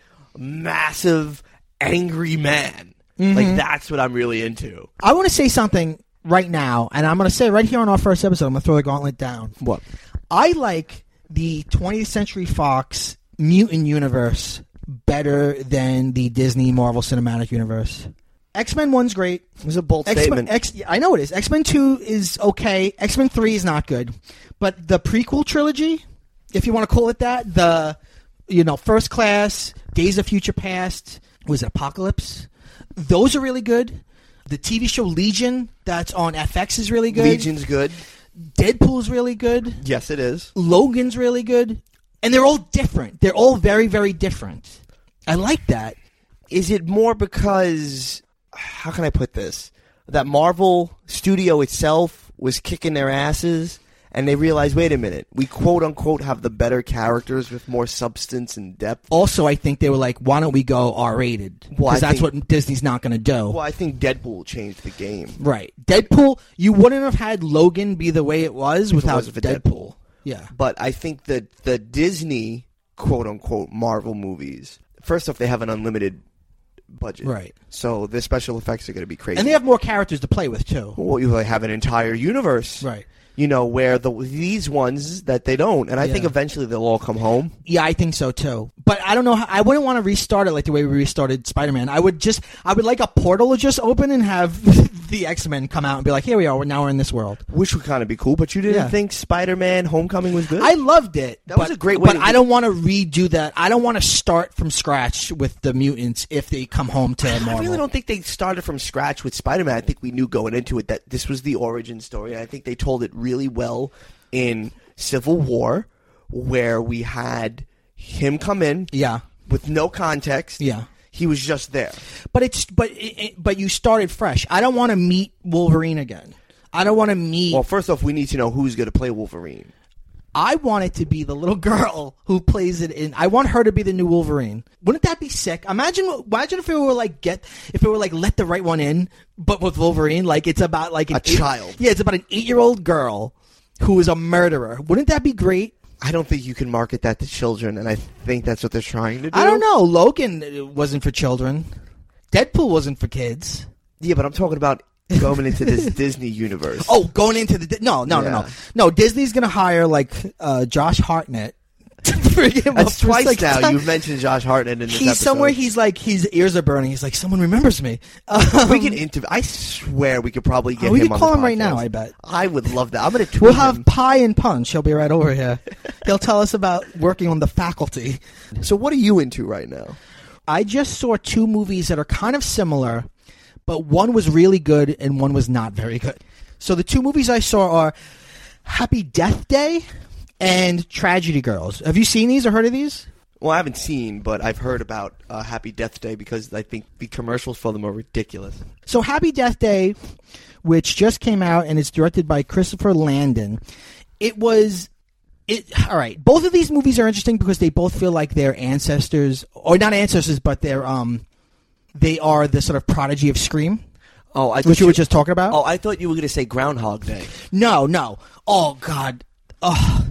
massive, angry man. Mm-hmm. Like that's what I'm really into. I want to say something right now, and I'm going to say right here on our first episode, I'm going to throw the gauntlet down. What? I like the twentieth Century Fox mutant universe better than the Disney Marvel Cinematic Universe. X-Men one's great. It was a bold X-Men, statement. X, I know it is. X-Men two is okay. X-Men three is not good. But the prequel trilogy, if you want to call it that, the, you know, First Class, Days of Future Past, was it Apocalypse? Those are really good. The T V show Legion, that's on F X, is really good. Legion's good. Deadpool's really good. Yes, it is. Logan's really good. And they're all different. They're all very, very different. I like that. Is it more because how can I put this? That Marvel Studio itself was kicking their asses and they realized, wait a minute, we quote unquote have the better characters with more substance and depth. Also, I think they were like, why don't we go R-rated? Because Well, I that's think- what Disney's not going to do. Well, I think Deadpool changed the game. Right. Deadpool, you wouldn't have had Logan be the way it was it without wasn't for Deadpool. Deadpool. Yeah. But I think that the Disney quote unquote Marvel movies, first off, they have an unlimited budget. Right. So their special effects are going to be crazy. And they have more characters to play with, too. well, you have an entire universe. Right. You know, where the these ones that they don't. And I think Yeah. eventually they'll all come home. Yeah, I think so too. But I don't know how, I wouldn't want to restart it like the way we restarted Spider-Man. I would just I would like a portal to just open and have the X-Men come out and be like, here we are, we're now we're in this world. Which would kind of be cool, but you didn't Yeah. think Spider-Man Homecoming was good? I loved it. That but, was a great way But to- I don't want to redo that. I don't want to start from scratch with the mutants if they come home to Marvel. I really don't think they started from scratch with Spider-Man. I think we knew going into it that this was the origin story. And I think they told it really well in Civil War, where we had him come in Yeah. with no context. Yeah. He was just there. But it's but it, it- but you started fresh. I don't want to meet Wolverine again. I don't want to meet. Well, first off, we need to know who's going to play Wolverine. I want it to be the little girl who plays it in. I want her to be the new Wolverine. Wouldn't that be sick? Imagine, imagine if it were like get, if it were like Let the Right One In, but with Wolverine. Like it's about like an A child. Yeah, it's about an eight-year-old girl who is a murderer. Wouldn't that be great? I don't think you can market that to children, and I think that's what they're trying to do. I don't know. Logan wasn't for children. Deadpool wasn't for kids. Yeah, but I'm talking about going into this Disney universe. Oh, going into the no, no, no, Yeah. no, no. Disney's gonna hire like uh, Josh Hartnett. to bring him up That's for twice like now. time. You've mentioned Josh Hartnett in this He's episode. somewhere. He's like his ears are burning. He's like, someone remembers me. Um, we can interview. I swear we could probably get oh, we him could on call this him right podcast. now. I bet. I would love that. I'm going to tweet We'll have him. Pie and Punch. He'll be right over here. He'll tell us about working on the faculty. So what are you into right now? I just saw two movies that are kind of similar, but one was really good and one was not very good. So the two movies I saw are Happy Death Day and Tragedy Girls. Have you seen these or heard of these? Well, I haven't seen, but I've heard about uh, Happy Death Day because I think the commercials for them are ridiculous. So Happy Death Day, which just came out and it's directed by Christopher Landon, it was... It, all right, both of these movies are interesting because they both feel like their ancestors, or not ancestors, but they're, um, they are the sort of prodigy of Scream. Oh, I which you were just talking about? Oh, I thought you were going to say Groundhog Day. No, no. Oh, God. Oh.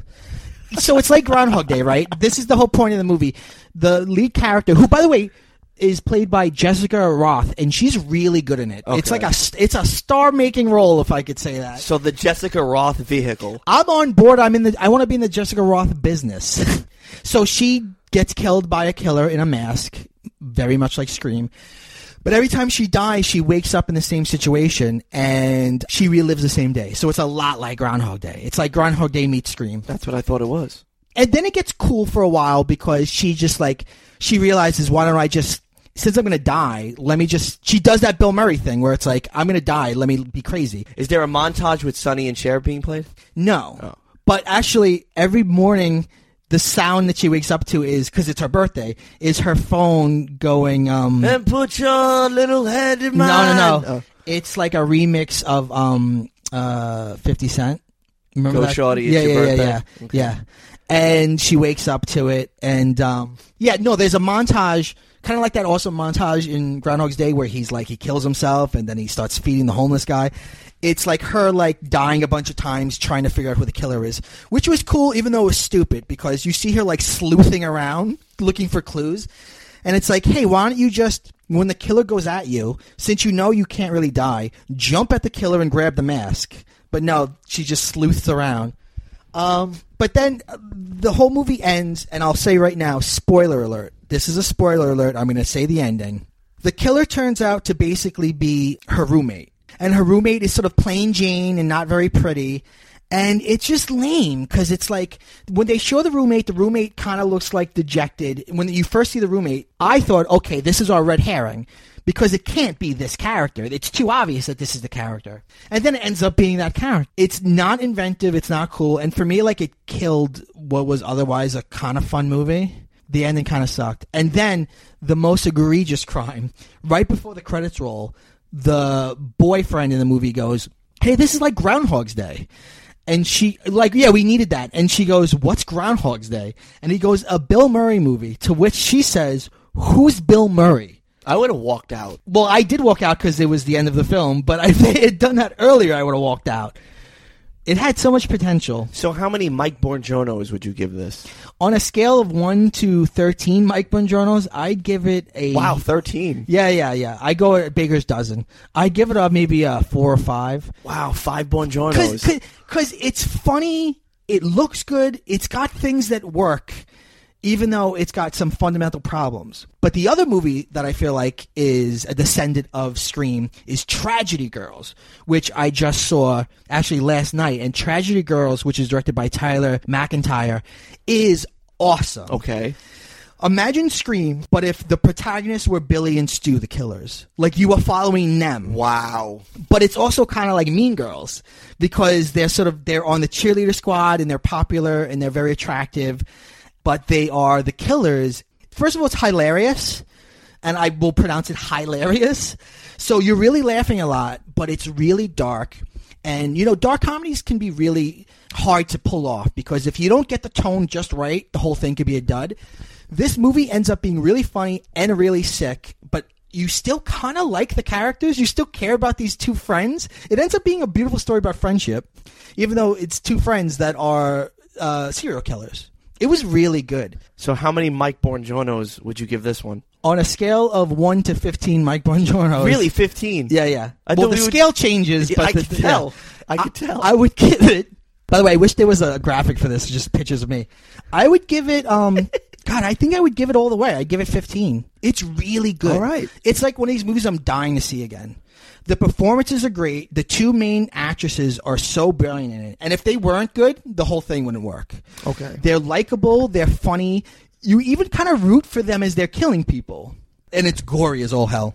So it's like Groundhog Day, right? This is the whole point of the movie. The lead character, who, by the way, is played by Jessica Roth, and she's really good in it. Okay. It's like a it's a star-making role, if I could say that. So the Jessica Roth vehicle. I'm on board. I'm in the. I want to be in the Jessica Roth business. So she gets killed by a killer in a mask, very much like Scream. But every time she dies, she wakes up in the same situation, and she relives the same day. So it's a lot like Groundhog Day. It's like Groundhog Day meets Scream. That's what I thought it was. And then it gets cool for a while because she just like she realizes, why don't I just, since I'm going to die, let me just, she does that Bill Murray thing where it's like, I'm going to die, let me be crazy. Is there a montage with Sonny and Cher being played? No. Oh. But actually, every morning, the sound that she wakes up to is, because it's her birthday, is her phone going, um... And put your little head in mine. No, no, no. Oh. It's like a remix of um, uh, fifty Cent. Remember Go that? Shorty, it's yeah, your yeah, birthday. Yeah, yeah, Okay. yeah. And she wakes up to it, and um, yeah, no, there's a montage, kind of like that awesome montage in Groundhog's Day where he's like, he kills himself, and then he starts feeding the homeless guy. It's like her like dying a bunch of times trying to figure out who the killer is, which was cool, even though it was stupid, because you see her like sleuthing around looking for clues, and it's like, hey, why don't you just, when the killer goes at you, since you know you can't really die, jump at the killer and grab the mask. But no, she just sleuths around. Um, but then uh, the whole movie ends, and I'll say right now, spoiler alert. This is a spoiler alert. I'm going to say the ending. The killer turns out to basically be her roommate. And her roommate is sort of plain Jane and not very pretty. And it's just lame, because it's like, when they show the roommate, the roommate kind of looks like dejected. When you first see the roommate, I thought, okay, this is our red herring, because it can't be this character. It's too obvious that this is the character. And then it ends up being that character. It's not inventive, it's not cool, and for me, like, it killed what was otherwise a kind of fun movie. The ending kind of sucked. And then, the most egregious crime, right before the credits roll, the boyfriend in the movie goes, hey, this is like Groundhog's Day. And she, like, yeah, we needed that. And she goes, what's Groundhog's Day? And he goes, a Bill Murray movie. To which she says, who's Bill Murray? I would have walked out. Well, I did walk out because it was the end of the film. But if they had done that earlier, I would have walked out. It had so much potential. So how many Mike Bongiornos would you give this? On a scale of one to thirteen Mike Bongiornos, I'd give it a... Wow, thirteen. Yeah, yeah, yeah. I go at Baker's dozen. I'd give it a, maybe a four or five. Wow, five Bongiornos. Because it's funny, it looks good, it's got things that work, even though it's got some fundamental problems. But the other movie that I feel like is a descendant of Scream is Tragedy Girls, which I just saw actually last night. And Tragedy Girls, which is directed by Tyler McIntyre, is awesome. Okay. Imagine Scream, but if the protagonists were Billy and Stu, the killers. Like, you were following them. Wow. But it's also kind of like Mean Girls, because they're sort of, they're on the cheerleader squad, and they're popular, and they're very attractive, but they are the killers. First of all, it's hilarious, and I will pronounce it hilarious. So you're really laughing a lot, but it's really dark. And, you know, dark comedies can be really hard to pull off, because if you don't get the tone just right, the whole thing could be a dud. This movie ends up being really funny and really sick, but you still kind of like the characters. You still care about these two friends. It ends up being a beautiful story about friendship, even though it's two friends that are uh, serial killers. It was really good. So how many Mike Bongiornos would you give this one? On a scale of one to fifteen Mike Bongiornos. Really, fifteen? Yeah, yeah. I well, thought the we would- scale changes, but I the, could tell. yeah. I could tell. I would give it... By the way, I wish there was a graphic for this, just pictures of me. I would give it... um. God, I think I would give it all the way. I'd give it fifteen. It's really good. All right. It's like one of these movies I'm dying to see again. The performances are great. The two main actresses are so brilliant in it. And if they weren't good, the whole thing wouldn't work. Okay. They're likable. They're funny. You even kind of root for them as they're killing people. And it's gory as all hell.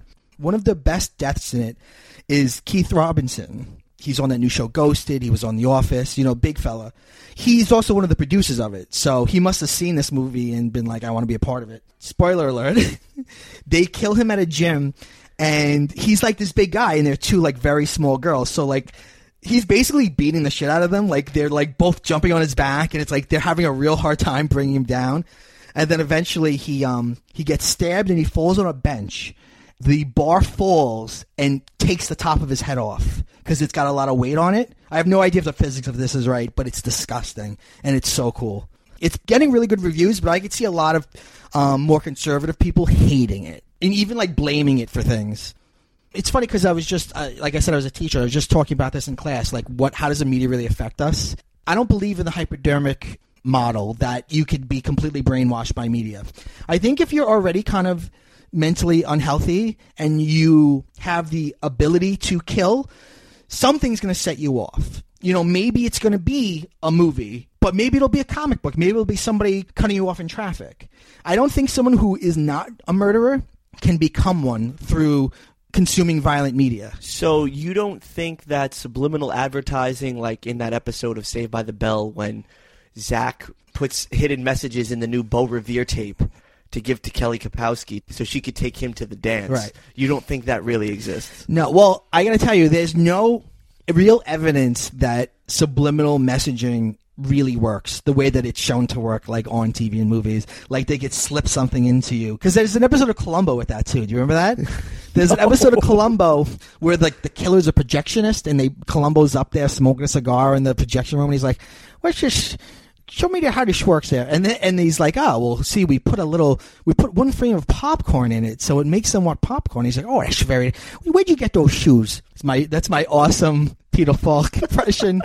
One of the best deaths in it is Keith Robinson. He's on that new show Ghosted. He was on The Office, you know, big fella. He's also one of the producers of it. So he must have seen this movie and been like, I want to be a part of it. Spoiler alert. They kill him at a gym, and he's like this big guy, and they're two like very small girls. So like he's basically beating the shit out of them. Like they're like both jumping on his back, and it's like they're having a real hard time bringing him down. And then eventually he um he gets stabbed and he falls on a bench. The bar falls and takes the top of his head off because it's got a lot of weight on it. I have no idea if the physics of this is right, but it's disgusting, and it's so cool. It's getting really good reviews, but I could see a lot of um, more conservative people hating it and even like blaming it for things. It's funny because I was just, uh, like I said, I was a teacher. I was just talking about this in class. Like, what? How does the media really affect us? I don't believe in the hypodermic model that you could be completely brainwashed by media. I think if you're already kind of mentally unhealthy and you have the ability to kill, something's going to set you off. You know, maybe it's going to be a movie, but maybe it'll be a comic book. Maybe it'll be somebody cutting you off in traffic. I don't think someone who is not a murderer can become one through consuming violent media. So you don't think that subliminal advertising, like in that episode of Saved by the Bell when Zach puts hidden messages in the new Beau Revere tape to give to Kelly Kapowski so she could take him to the dance. Right. You don't think that really exists? No. Well, I got to tell you, there's no real evidence that subliminal messaging really works the way that it's shown to work, like on T V and movies. Like they could slip something into you. Because there's an episode of Columbo with that too. Do you remember that? There's an episode of Columbo where like the killer's a projectionist and they Columbo's up there smoking a cigar in the projection room and he's like, "What's this? Show me how this works there." And then, and he's like, "Oh, well, see, we put a little, we put one frame of popcorn in it, so it makes them want popcorn." He's like, "Oh, that's very. Where'd you get those shoes?" It's my that's my awesome Peter Falk impression.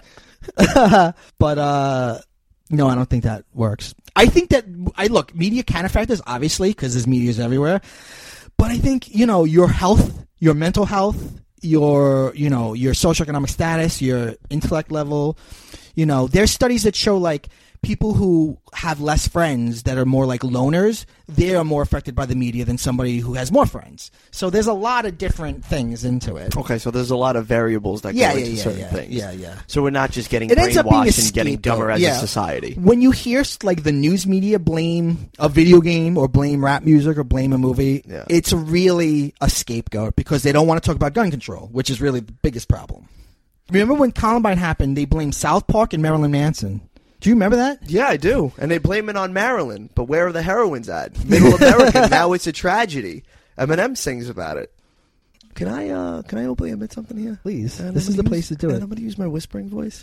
But uh, no, I don't think that works. I think that I look media can affect us, obviously, because there's media's everywhere. But I think you know your health, your mental health, your you know your socioeconomic status, your intellect level. You know, there's studies that show like people who have less friends that are more like loners, they are more affected by the media than somebody who has more friends. So there's a lot of different things into it. Okay, so there's a lot of variables that yeah, go yeah, into yeah, certain yeah, things. Yeah, yeah. So we're not just getting it ends up being a brainwashed and getting dumber scapegoat. as Yeah. a society. When you hear like the news media blame a video game or blame rap music or blame a movie, Yeah. it's really a scapegoat because they don't want to talk about gun control, which is really the biggest problem. Remember when Columbine happened, they blamed South Park and Marilyn Manson. Do you remember that? Yeah, I do. And they blame it on Maryland. But where are the heroines at? Middle America. Now it's a tragedy. Eminem sings about it. Can I uh, can I openly admit something here? Please. And This I'm is the gonna place use, to do and it. I'm going to use my whispering voice.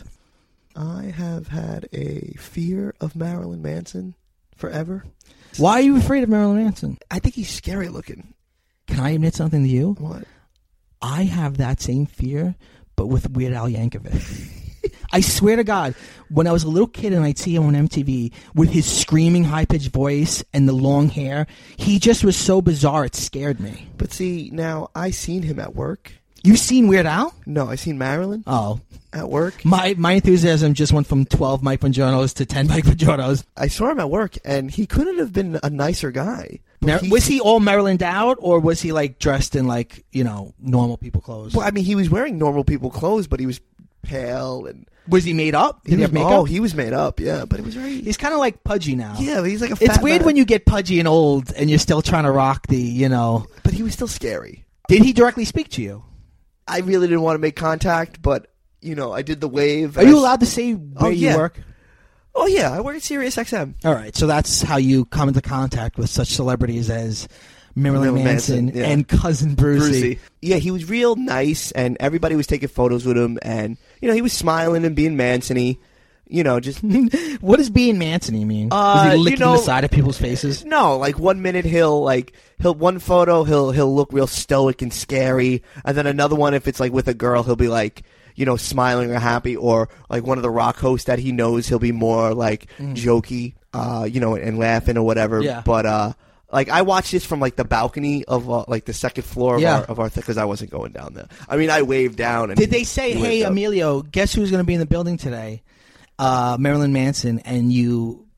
I have had a fear of Marilyn Manson forever. Why are you afraid of Marilyn Manson? I think he's scary looking. Can I admit something to you? What? I have that same fear, but with Weird Al Yankovic. I swear to God, when I was a little kid and I'd see him on M T V with his screaming high-pitched voice and the long hair, he just was so bizarre it scared me. But see, now I seen him at work. You seen Weird Al? No, I seen Marilyn Oh. at work. My my enthusiasm just went from twelve Mike Buongiornos to ten Mike Buongiornos. I saw him at work, and he couldn't have been a nicer guy. Mar- He- was he all Marilyn out, or was he like dressed in like, you know, normal people clothes? Well, I mean, he was wearing normal people clothes, but he was pale and Was he made up? Did he, was, have makeup? Oh, he was made up, yeah, but it was very. He's kind of like pudgy now. Yeah, he's like a. It's fat weird man. when you get pudgy and old and you're still trying to rock the, you know. But he was still scary. Did he directly speak to you? I really didn't want to make contact, but you know, I did the wave. Are and you I s- allowed to say where Oh, you yeah. work? Oh yeah, I work at Sirius X M. All right, so that's how you come into contact with such celebrities as Marilyn, Marilyn Manson, Manson, yeah. and Cousin Brucey. Brucey. Yeah, he was real nice, and everybody was taking photos with him, and you know, he was smiling and being Manson-y. You know, just What does being Manson-y mean? Uh, Is he you licking know- the side of people's faces? no, like one minute he'll like he'll one photo he'll he'll look real stoic and scary, and then another one if it's like with a girl he'll be like you know smiling or happy, or like one of the rock hosts that he knows he'll be more like jokey, uh, you know, and laughing or whatever. Yeah. But uh, like I watched this from like the balcony of uh, like the second floor of Yeah. our of our because I wasn't going down there. I mean, I waved down. And Did they say, he hey, waved up. Emilio, guess who's going to be in the building today? Uh, Marilyn Manson, and you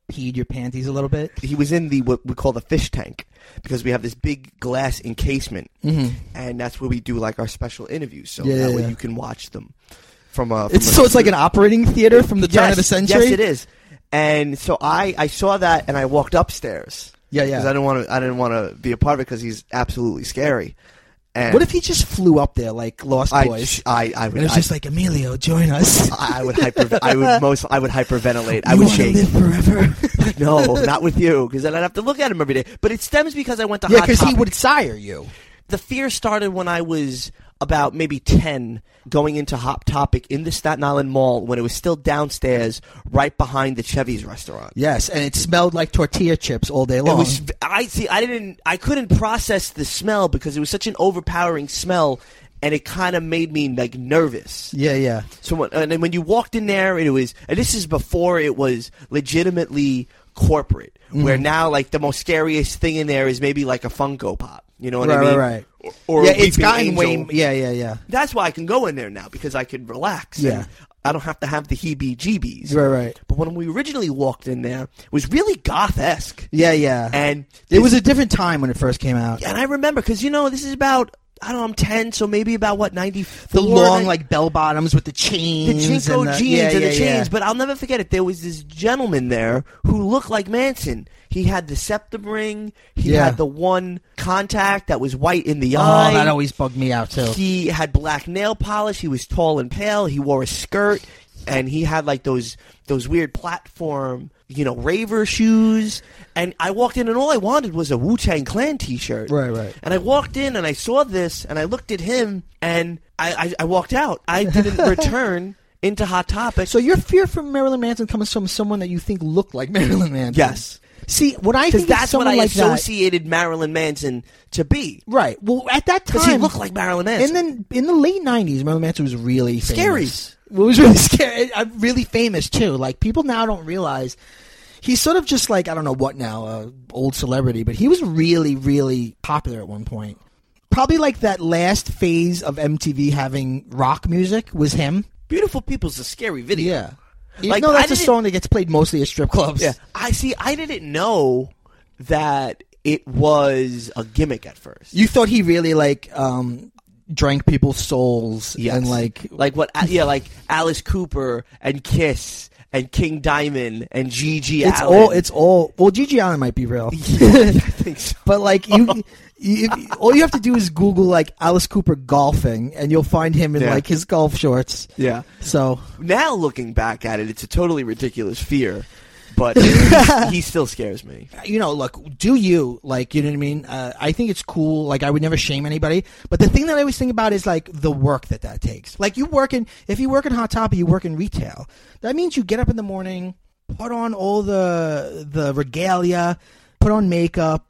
peed your panties a little bit? He was in the what we call the fish tank because we have this big glass encasement, Mm-hmm. and that's where we do like our special interviews. So Yeah, that yeah, way yeah. you can watch them from a. From It's a so it's like an operating theater from the turn yes, of the century. Yes, it is. And so I, I saw that and I walked upstairs. Yeah, Because yeah. I didn't want to I didn't want to be a part of it because he's absolutely scary. And What if he just flew up there like Lost I, Boys? I, I would and it's I, just like, Emilio, join us. I would hyper I would most I would hyperventilate. I You would wanna shake. live forever. No, not with you, because then I'd have to look at him every day. But it stems because I went to Yeah, Hot because he Topic. would sire you. The fear started when I was about maybe ten, going into Hot Topic in the Staten Island Mall when it was still downstairs, right behind the Chevy's restaurant. Yes, and it smelled like tortilla chips all day long. It was. I see. I didn't. I couldn't process the smell because it was such an overpowering smell, and it kind of made me like nervous. yeah, yeah. So when, and then when you walked in there, it was. And this is before it was legitimately corporate, Mm-hmm. where now like the most scariest thing in there is maybe like a Funko Pop. You know what Right, I mean? right, right. Or, or yeah, a it's Weeping gotten way. Angel. Yeah, yeah, yeah. That's why I can go in there now because I can relax. Yeah. And I don't have to have the heebie-jeebies. Right, right. But when we originally walked in there, it was really goth-esque. Yeah, yeah. And it was a different time when it first came out. And I remember, because, you know, this is about, I don't know, I'm ten, so maybe about, what, ninety-four? The long, nine- like, bell bottoms with the The chains. Jinko and the, jeans yeah, and yeah, the chains. yeah. But I'll never forget it. There was this gentleman there who looked like Manson. He had the septum ring. He Yeah. had the one contact that was white in the Oh, eye. that always bugged me out, too. He had black nail polish. He was tall and pale. He wore a skirt, and he had like those those weird platform, you know, raver shoes. And I walked in, and all I wanted was a Wu-Tang Clan T-shirt. Right, right. And I walked in, and I saw this, and I looked at him, and I I, I walked out. I didn't return into Hot Topic. So your fear from Marilyn Manson comes from someone that you think looked like Marilyn Manson? yes, See, what I because think is that's what someone I like that. associated Marilyn Manson to be. Right. Well, at that time, Because he looked like Marilyn Manson. And then in the late nineties, Marilyn Manson was really Scary. famous. It was really scary. Uh, really famous too. Like people now don't realize he's sort of just like I don't know what now, uh, old celebrity, but he was really, really popular at one point. Probably like that last phase of M T V having rock music was him. Beautiful People's a scary video. Yeah. Even Like, though I that's a didn't- song that gets played mostly at strip clubs. Yeah, I see. I didn't know that it was a gimmick at first. You thought he really like um, drank people's souls Yes. and like like what? Yeah, like Alice Cooper and Kiss and King Diamond and Gigi it's Allen. all it's all well Gigi Allen might be real. I think so. But like you, you if, all you have to do is Google like Alice Cooper golfing, and you'll find him in Yeah. like his golf shorts. Yeah. So Now looking back at it, it's a totally ridiculous fear, but he, he still scares me. you know, look, do you like you know what I mean? Uh, I think it's cool. Like I would never shame anybody. But the thing that I always think about is like the work that that takes. Like you work in if you work in Hot Topic, you work in retail. That means you get up in the morning, put on all the the regalia, put on makeup.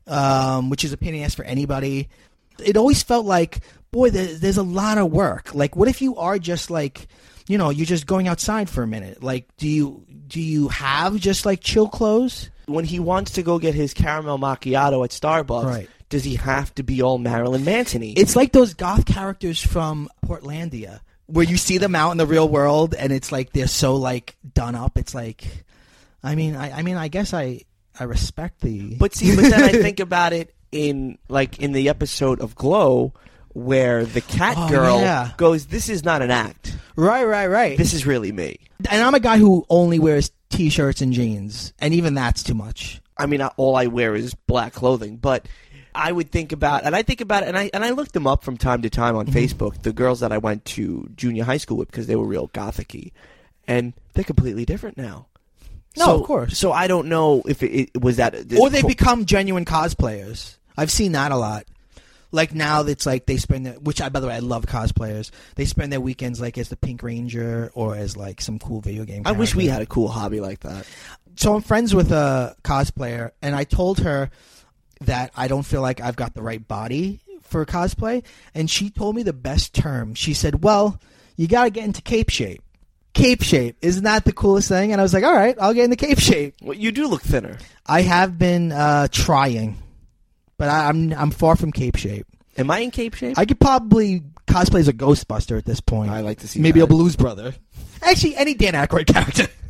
Um, which is a pain in the ass for anybody. It always felt like, boy, there, there's a lot of work. Like, what if you are just like, you know, you're just going outside for a minute? Like, do you do you have just like chill clothes? When he wants to go get his caramel macchiato at Starbucks, Right. does he have to be all Marilyn Manson-y? It's like those goth characters from Portlandia, where you see them out in the real world, and it's like they're so like done up. It's like, I mean, I, I mean, I guess I. I respect the. But see, but then I think about it in like in the episode of Glow where the cat Oh, girl yeah. goes, "This is not an act. right, right, right. This is really me." And I'm a guy who only wears t-shirts and jeans, and even that's too much. I mean, all I wear is black clothing, but I would think about, and I think about it, and I and I looked them up from time to time on Mm-hmm. Facebook, the girls that I went to junior high school with, because they were real gothic-y, and they're completely different now. No, So- of course. So I don't know if it, it was that, Or they become genuine cosplayers. I've seen that a lot. Like now, it's like they spend their, which I by the way I love cosplayers. They spend their weekends like as the Pink Ranger or as like some cool video game. I wish we character. had a cool hobby like that. So I'm friends with a cosplayer, and I told her that I don't feel like I've got the right body for cosplay, and she told me the best term. She said, "Well, you got to get into cape shape." Cape shape, isn't that the coolest thing? And I was like, all right, I'll get into cape shape. Well, you do look thinner. I have been uh, trying, but I, I'm I'm far from cape shape. Am I in cape shape? I could probably cosplay as a Ghostbuster at this point. I like to see maybe that. a Blues Brother. Actually, any Dan Aykroyd character.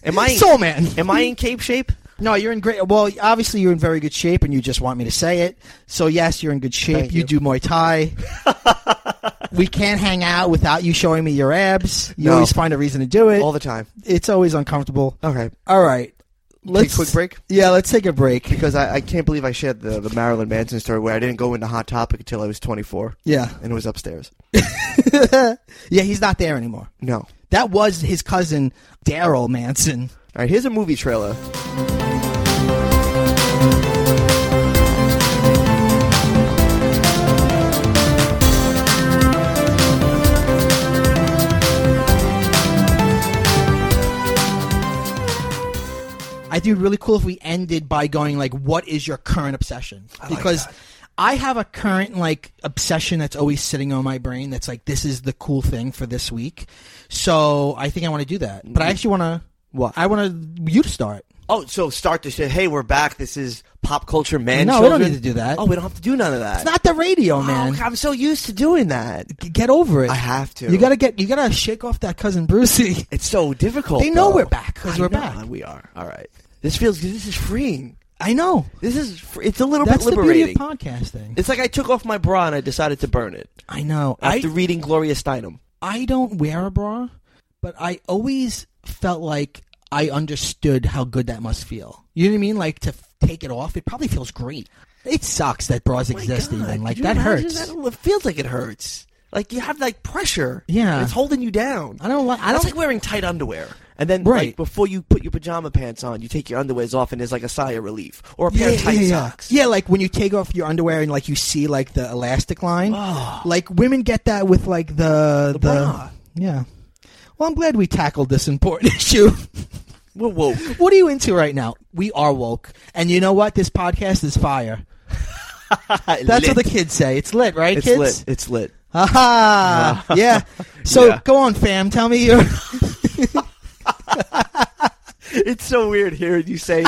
Am I Soul Man? Am I in cape shape? No, you're in great. Well, obviously you're in very good shape, and you just want me to say it. So yes, you're in good shape. Thank You. you. do Muay Thai. We can't hang out without you showing me your abs. You No. always find a reason to do it. All the time. It's always uncomfortable. Okay. All right, let's Take a quick break? Yeah, let's take a break. Because I, I can't believe I shared the, the Marilyn Manson story where I didn't go into Hot Topic until I was twenty-four. Yeah, And it was upstairs. yeah, he's not there anymore. No. That was his cousin Daryl Manson. All right, here's a movie trailer. I think it'd be really cool if we ended by going like, what is your current obsession? I like Because that. I have a current like obsession that's always sitting on my brain that's like, this is the cool thing for this week. So I think I want to do that. But I actually want to, What? I want to, you to start. Oh, so start to say, hey, we're back. This is pop culture man No, we don't children. need to do that. Oh, we don't have to do none of that. It's not the radio, Oh, man. I'm so used to doing that. G- Get over it. I have to. You gotta get, you gotta shake off that cousin Brucey. It's so difficult. They know though. we're back, 'cause I we're know, back. We are. All right. This feels good. This is freeing. I know. This is. Fr- it's a little That's bit the beauty of liberating. podcasting. It's like I took off my bra and I decided to burn it I know. after I, reading Gloria Steinem. I don't wear a bra, but I always felt like I understood how good that must feel. You know what I mean? Like to f- take it off, it probably feels great. It sucks that bras Oh my exist God, even. Like could you that imagine hurts. That? It feels like it hurts. Like you have like pressure. Yeah. And it's holding you down. I don't like. I That's don't. like wearing tight underwear. And then, Right. like, before you put your pajama pants on, you take your underwears off, and there's like a sigh of relief, or a pair yeah, of tight yeah, yeah. socks. Yeah, like when you take off your underwear and like you see like the elastic line. Oh. Like women get that with like the The bra. Yeah. Well, I'm glad we tackled this important issue. We're woke. What are you into right now? We are woke, and you know what? This podcast is fire. That's Lit. what the kids say. It's lit, right, It's kids? lit. It's lit. Aha! Yeah. So Yeah. go on, fam. Tell me your. It's so weird hearing you say,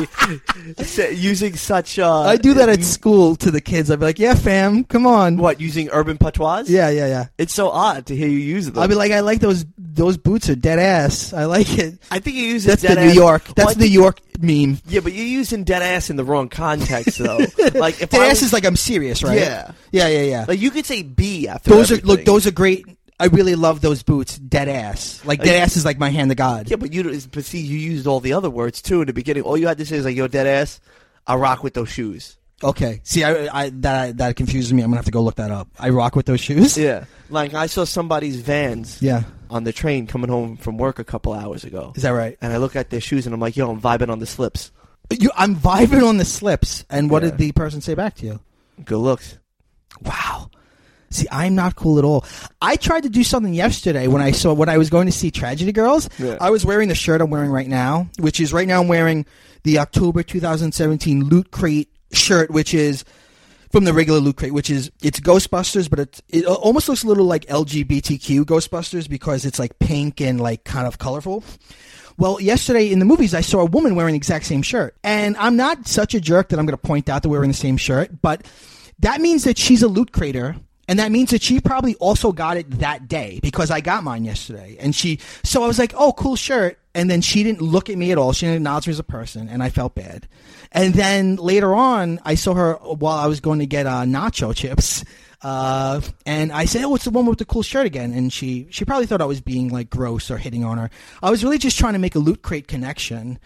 say using such. Uh, I do that at school to the kids. I'd be like, "Yeah, fam, come on." What, using urban patois? Yeah, yeah, yeah. It's so odd to hear you use them. I'd be like, "I like those. Those boots are dead ass. I like it." I think you use it That's the dead New ass- York. That's Well, I the New think- York meme. Yeah, but you're using dead ass in the wrong context, though. Like if Dead I ass was, is like I'm serious, right? Yeah. yeah, yeah, yeah. like you could say B after those are everything. look. Those are great. I really love those boots. Dead ass. Like dead Uh, ass is like my hand to God. Yeah, but you but see, you used all the other words too in the beginning. All you had to say is like, "Yo, dead ass, I rock with those shoes." Okay. See, I, I that that confuses me. I'm gonna have to go look that up. I rock with those shoes. Yeah, like I saw somebody's Vans Yeah. on the train coming home from work a couple hours ago, Is that right? and I look at their shoes and I'm like, "Yo, I'm vibing on the slips." You, I'm vibing on the slips. And what Yeah. did the person say back to you? Good looks. Wow. See, I'm not cool at all. I tried to do something yesterday when I saw when I was going to see Tragedy Girls. Yeah. I was wearing the shirt I'm wearing right now, which is right now I'm wearing the October two thousand seventeen Loot Crate shirt, which is from the regular Loot Crate, which is it's Ghostbusters, but it, it almost looks a little like L G B T Q Ghostbusters because it's like pink and like kind of colorful. Well, yesterday in the movies, I saw a woman wearing the exact same shirt. And I'm not such a jerk that I'm going to point out that we're wearing the same shirt, but that means that she's a Loot Crater. And that means that she probably also got it that day because I got mine yesterday. And she, so I was like, oh, cool shirt. And then she didn't look at me at all. She didn't acknowledge me as a person. And I felt bad. And then later on, I saw her while I was going to get uh, nacho chips. Uh, and I said, oh, it's the one with the cool shirt again. And she, she probably thought I was being like gross or hitting on her. I was really just trying to make a Loot Crate connection.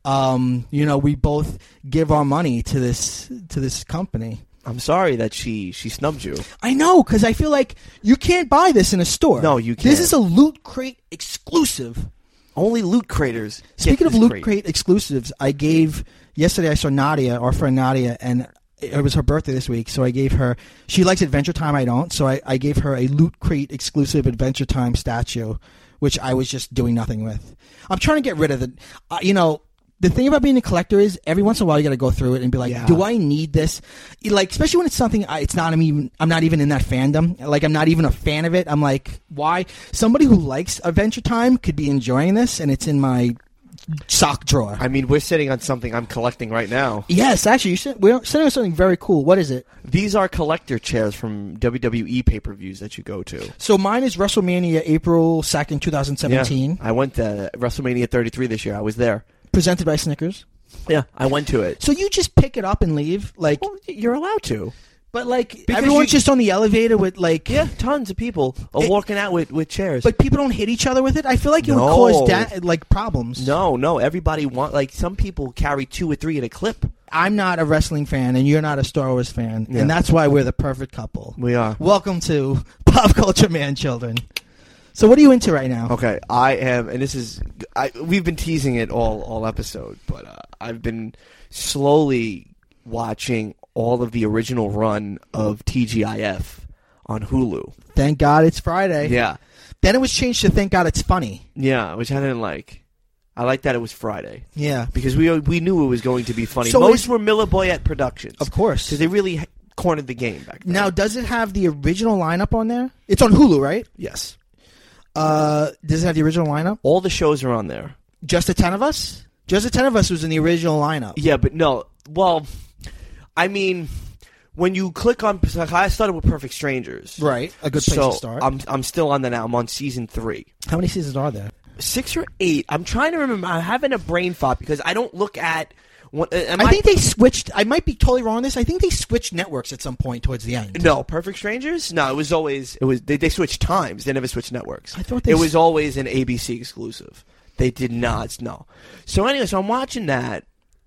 Um, you know, we both give our money to this, to this company. I'm sorry that she she snubbed you. I know, because I feel like you can't buy this in a store. No, you This can't. is a Loot Crate exclusive. Only Loot Craters. get Speaking of this Loot crate. Crate exclusives, I gave yesterday. I saw Nadia, our friend Nadia, and it was her birthday this week. So I gave her. She likes Adventure Time. I don't. So I, I gave her a Loot Crate exclusive Adventure Time statue, which I was just doing nothing with. I'm trying to get rid of the. Uh, you know. The thing about being a collector is every once in a while you got to go through it and be like, Yeah. do I need this? Like, especially when it's something I, it's not. I'm even. I'm not even in that fandom. Like, I'm not even a fan of it. I'm like, why? Somebody who likes Adventure Time could be enjoying this, and it's in my sock drawer. I mean, we're sitting on something I'm collecting right now. Yes, actually, you're sit- we're sitting on something very cool. What is it? These are collector chairs from W W E pay-per-views that you go to. So mine is WrestleMania April second, twenty seventeen. Yeah, I went to WrestleMania thirty-three this year. I was there. Presented by Snickers. Yeah, I went to it. So you just pick it up and leave? Like, Well, you're allowed to. But, like, Because everyone's you- just on the elevator with, like... Yeah, tons of people are It- walking out with, with chairs. But people don't hit each other with it? I feel like it would No. cause, da- like, problems. no, no, everybody want like some people carry two or three in a clip. I'm not a wrestling fan, and you're not a Star Wars fan, Yeah. and that's why we're the perfect couple. We are. Welcome to Pop Culture Man Children. So what are you into right now? Okay, I am, and this is I, we've been teasing it all all episode, but uh, I've been slowly watching all of the original run of T G I F on Hulu. Thank God it's Friday. Yeah, Then it was changed to Thank God It's Funny. yeah, which I didn't like. I like that it was Friday Yeah. because we we knew it was going to be funny. So Most is- were Miller Boyette Productions, Of course. because they really cornered the game back then. Now, does it have the original lineup on there? It's on Hulu, right? Yes, Uh, does it have the original lineup? all the shows are on there. Just the ten of us? Just the ten of us was in the original lineup. Yeah, but no. Well, I mean, when you click on, like I started with Perfect Strangers, Right. A good place so to start. I'm I'm still on that now. I'm on season three, How many seasons are there? six or eight. I'm trying to remember. I'm having a brain fart because I don't look at. What, uh, am I think they switched. I might be totally wrong on this. I think they switched networks at some point towards the end. No, Perfect Strangers. No, it was always it was. They, they switched times. They never switched networks. I thought they it s- was always an A B C exclusive. They did not. No. So anyway, so I'm watching that,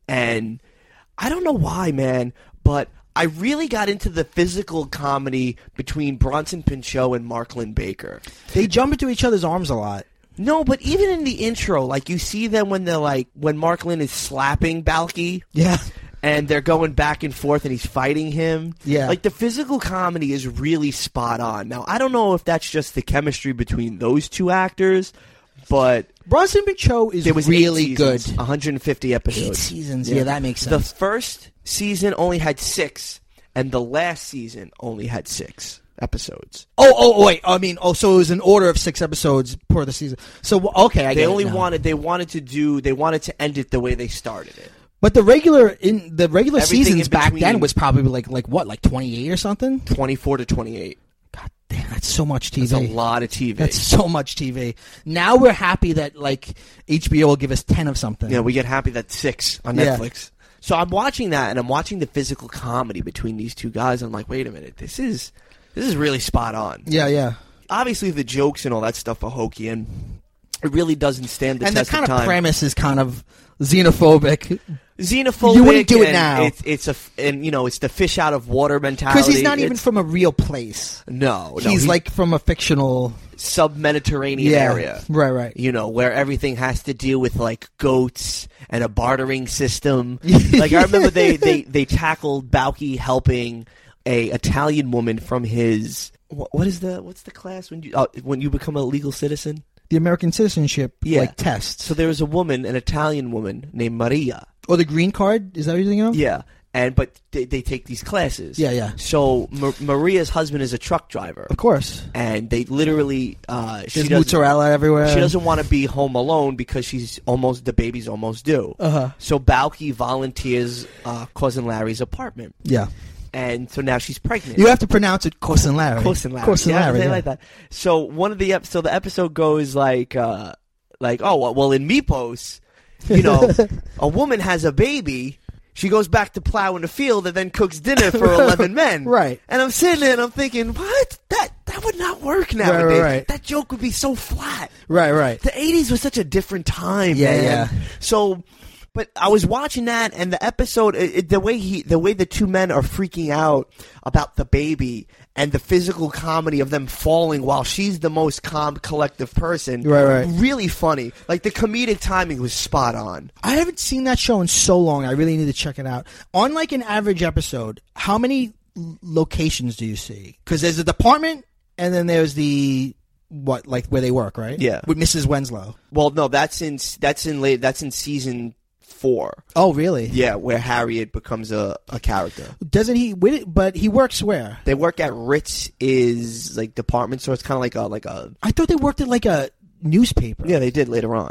and I don't know why, man, but I really got into the physical comedy between Bronson Pinchot and Marklin Baker. They jump into each other's arms a lot. No, but even in the intro, like you see them when they're like when Marklin is slapping Balky. Yeah. And they're going back and forth, and he's fighting him. Yeah. Like, the physical comedy is really spot on. Now, I don't know if that's just the chemistry between those two actors, but Bronson Pinchot is there was really eight good. seasons, one hundred fifty episodes. Eight seasons. Yeah, that makes The sense. first season only had six, and the last season only had six episodes. Oh, oh, wait. I mean, oh, so it was an order of six episodes per the season. So okay, I They get it only now. wanted they wanted to do they wanted to end it the way they started it. But the regular in the regular Everything seasons in back between. then was probably like like what, like twenty eight or something. twenty-four to twenty-eight. God damn, that's so much T V. That's a lot of T V. That's so much T V. Now we're happy that like H B O will give us ten of something. Yeah, we get happy that six on Yeah. Netflix. So I'm watching that, and I'm watching the physical comedy between these two guys. I'm like, wait a minute, this is this is really spot on. yeah, yeah. Obviously, the jokes and all that stuff are hokey, and it really doesn't stand the And the test kind of of time. premise is kind of xenophobic Xenophobic. You wouldn't do it and now. It's, it's a f- and you know it's the fish out of water mentality. because he's not even It's- from a real place. no, no. he's like from a fictional sub-Mediterranean yeah. area. Right, right. You know, where everything has to deal with like goats and a bartering system. Like I remember they, they, they tackled Balky helping a Italian woman from his what, what is the what's the class when you uh, when you become a legal citizen? The American citizenship Yeah. like test. So there was a woman, an Italian woman named Maria. Or the green card? Is that what you're thinking of? Yeah, and but they, they take these classes. Yeah, yeah. So Ma- Maria's husband is a truck driver, Of course. and they literally uh, she There's doesn't mozzarella everywhere. she doesn't want to be home alone because she's almost the baby's almost due. Uh-huh. So Balky volunteers uh, cousin Larry's apartment, Yeah. and so now she's pregnant. You have to pronounce it Cousin Larry. Cousin Larry, Cousin yeah, Larry, they yeah. like that. So one of the ep- so the episode goes like uh, like oh well, well in Mypos, you know, a woman has a baby. She goes back to plow in the field and then cooks dinner for eleven men. Right. And I'm sitting there and I'm thinking, what? That that would not work nowadays. right, right. That joke would be so flat. Right, right. The eighties was such a different time, Yeah, man. yeah. So, but I was watching that, and the episode, it, it- the way he, the way the two men are freaking out about the baby, and the physical comedy of them falling while she's the most calm, collective person. Right, right. Really funny. Like the comedic timing was spot on. I haven't seen that show in so long. I really need to check it out. On like an average episode, how many l- locations do you see? Because there's a department, and then there's the what, like where they work, right? Yeah. With Missus Winslow. Well, no, that's in that's in late that's in season four. Oh, really? Yeah, where Harriet becomes a, a character. Doesn't he? wait, But he works where? They work at Ritz is like department store. It's kind of like a like a I thought they worked at like a newspaper. yeah. They did later on.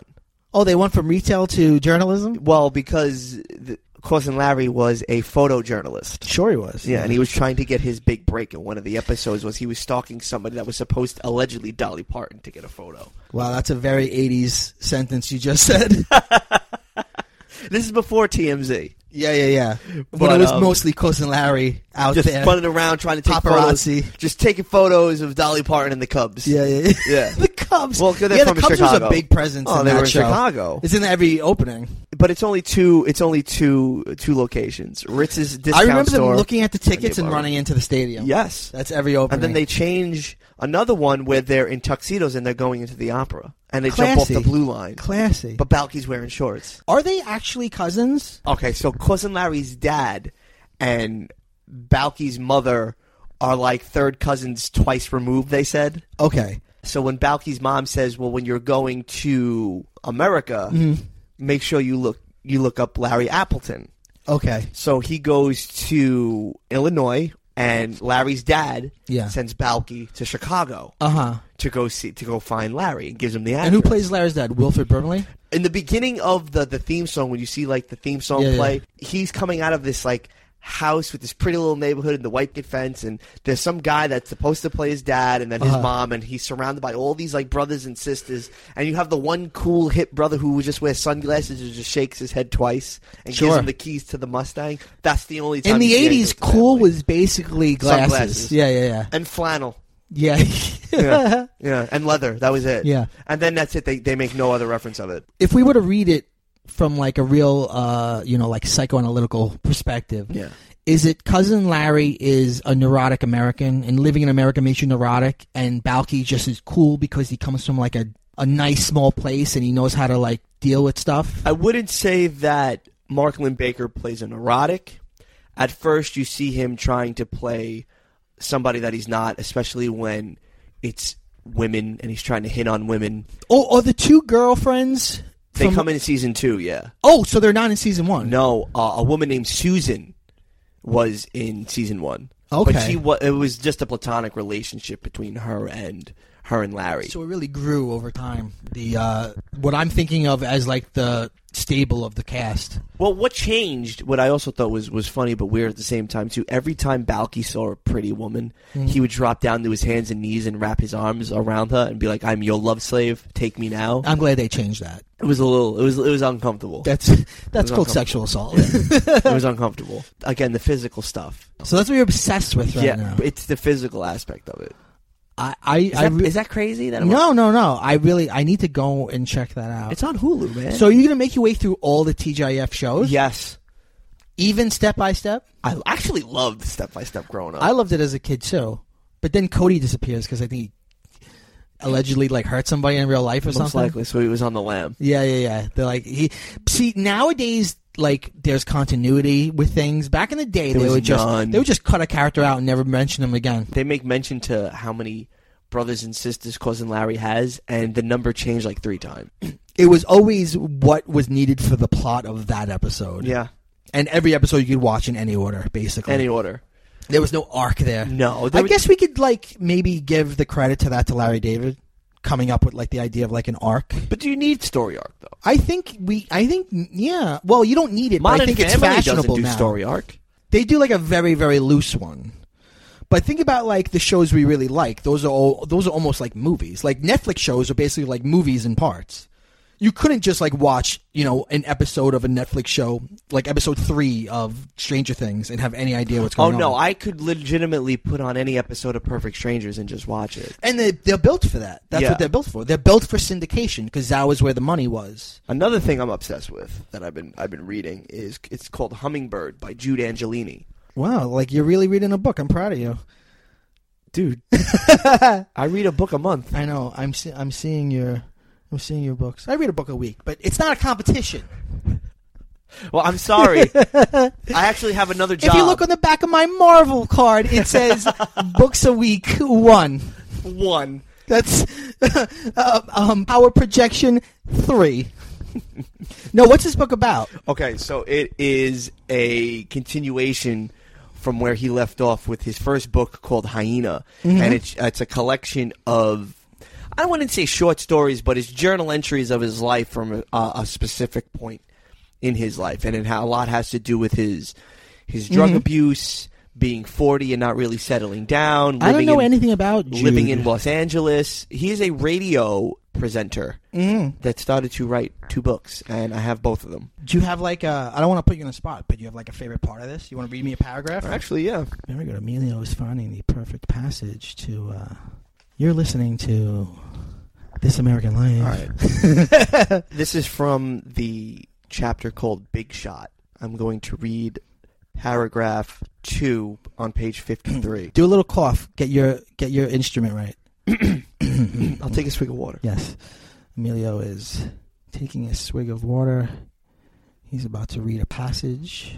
Oh, they went from retail to journalism? Well, because the, Cousin Larry was a photojournalist. Sure he was. Yeah, and he was trying to get his big break. And one of the episodes was he was stalking somebody that was supposed to, allegedly Dolly Parton, to get a photo. Wow, that's a very eighties sentence you just said. This is before T M Z. Yeah, yeah, yeah. But, When it was um, mostly Cousin Larry out Just there. running around trying to take Paparazzi. photos. Just taking photos of Dolly Parton and the Cubs. Yeah, yeah, yeah. Yeah. The Cubs. Well, 'cause they're yeah, from the Cubs Chicago. was a big presence Oh, in they that were in show. Chicago. It's in every opening. But it's only two. It's only two two locations. Ritz's discount I remember store. them looking at the tickets and Bar. running into the stadium. Yes. That's every opening. And then they change another one where they're in tuxedos and they're going into the opera. And they jump Classy. off the blue line. Classy. But Balky's wearing shorts. Are they actually cousins? Okay, so Cousin Larry's dad and Balky's mother are like third cousins twice removed, they said. Okay. So when Balky's mom says, well, when you're going to America, Mm-hmm. make sure you look you look up Larry Appleton. Okay. So he goes to Illinois, and Larry's dad Yeah. sends Balky to Chicago Uh huh. to go see to go find Larry and gives him the address. And who plays Larry's dad? Wilford Brimley? In the beginning of the the theme song, when you see like the theme song Yeah, play, yeah. he's coming out of this like house with this pretty little neighborhood and the white picket fence, and there's some guy that's supposed to play his dad and then his Uh-huh. mom, and he's surrounded by all these like brothers and sisters, and you have the one cool hip brother who just wears sunglasses and just shakes his head twice and Sure. gives him the keys to the Mustang. That's the only time In the you see any eighties, of those cool families. was basically glasses. Sunglasses. Yeah, yeah, yeah. and flannel. Yeah. Yeah. Yeah, and leather. That was it. Yeah. And then that's it. They they make no other reference of it. If we were to read it from like a real, uh, you know, like psychoanalytical perspective, Yeah. is it Cousin Larry is a neurotic American and living in America makes you neurotic, and Balky just is cool because he comes from like a, a nice small place and he knows how to like deal with stuff? I wouldn't say that Mark Lynn Baker plays a neurotic. At first, you see him trying to play somebody that he's not, especially when it's women and he's trying to hit on women. Oh, are the two girlfriends? They from- come in season two, yeah. Oh, so they're not in season one. No, uh, a woman named Susan was in season one. Okay. But she wa- it was just a platonic relationship between her and her and Larry. So it really grew over time. The uh, what I'm thinking of as like the stable of the cast. Well, what changed, what I also thought was, was funny but weird at the same time, too, every time Balky saw a pretty woman, Mm-hmm. he would drop down to his hands and knees and wrap his arms around her and be like, I'm your love slave, take me now. I'm glad they changed that. It was a little, it was it was uncomfortable. That's that's was called uncomfortable. sexual assault. It was uncomfortable. Again, the physical stuff. So that's what you're obsessed with right yeah, now. it's the physical aspect of it. I, I, Is I that, re- is that crazy? That I'm- no, no, no. I really, I need to go and check that out. It's on Hulu, man. So you're gonna make your way through all the T G I F shows, yes. even step by step. I actually loved Step by Step growing up. I loved it as a kid too, but then Cody disappears because I think he allegedly like hurt somebody in real life or Most something. likely, so he was on the lam. Yeah, yeah, yeah. They're like he. See, nowadays, like there's continuity with things. Back in the day, There they was would just none. they would just cut a character out and never mention him again. They make mention to how many brothers and sisters Cousin Larry has, and the number changed like three times. It was always what was needed for the plot of that episode. Yeah. And every episode you could watch in any order, basically. Any order. There was no arc there. No. I there was- guess we could like maybe give the credit to that to Larry David coming up with like the idea of like an arc. But do you need story arc, though? I think we I think yeah. Well, you don't need it, but I Modern think it's Family fashionable doesn't do now. story arc. They do like a very very loose one. But think about like the shows we really like. Those are all those are almost like movies. Like Netflix shows are basically like movies in parts. You couldn't just like watch, you know, an episode of a Netflix show, like episode three of Stranger Things, and have any idea what's Oh, going on. no. I could legitimately put on any episode of Perfect Strangers and just watch it. And they, they're built for that. That's Yeah. what they're built for. They're built for syndication because that was where the money was. Another thing I'm obsessed with that I've been I've been reading is it's called Hummingbird by Jude Angelini. Wow, like you're really reading a book. I'm proud of you. Dude, I read a book a month. I know. I'm see- I'm seeing your I'm seeing your books. I read a book a week, but it's not a competition. Well, I'm sorry. I actually have another job. If you look on the back of my Marvel card, it says books a week one. one. That's uh, um, power projection three. No, what's this book about? Okay, so it is a continuation from where he left off with his first book called Hyena, Mm-hmm. and it's it's a collection of. I wouldn't say short stories, but his journal entries of his life from a, a specific point in his life, and in how a lot has to do with his his drug Mhm. abuse, being forty and not really settling down. I don't living know in, anything about Jude. living in Los Angeles. He is a radio presenter Mhm. that started to write two books, and I have both of them. Do you have like a? I don't want to put you on the spot, but you have like a favorite part of this? You want to read me a paragraph? Actually, yeah. Very good. Emilio is finding the perfect passage to. Uh, you're listening to This American Life. All right. This is from the chapter called Big Shot. I'm going to read paragraph two on page fifty-three. Do a little cough. Get your get your instrument right. I'll take a swig of water. Yes. Emilio is taking a swig of water. He's about to read a passage.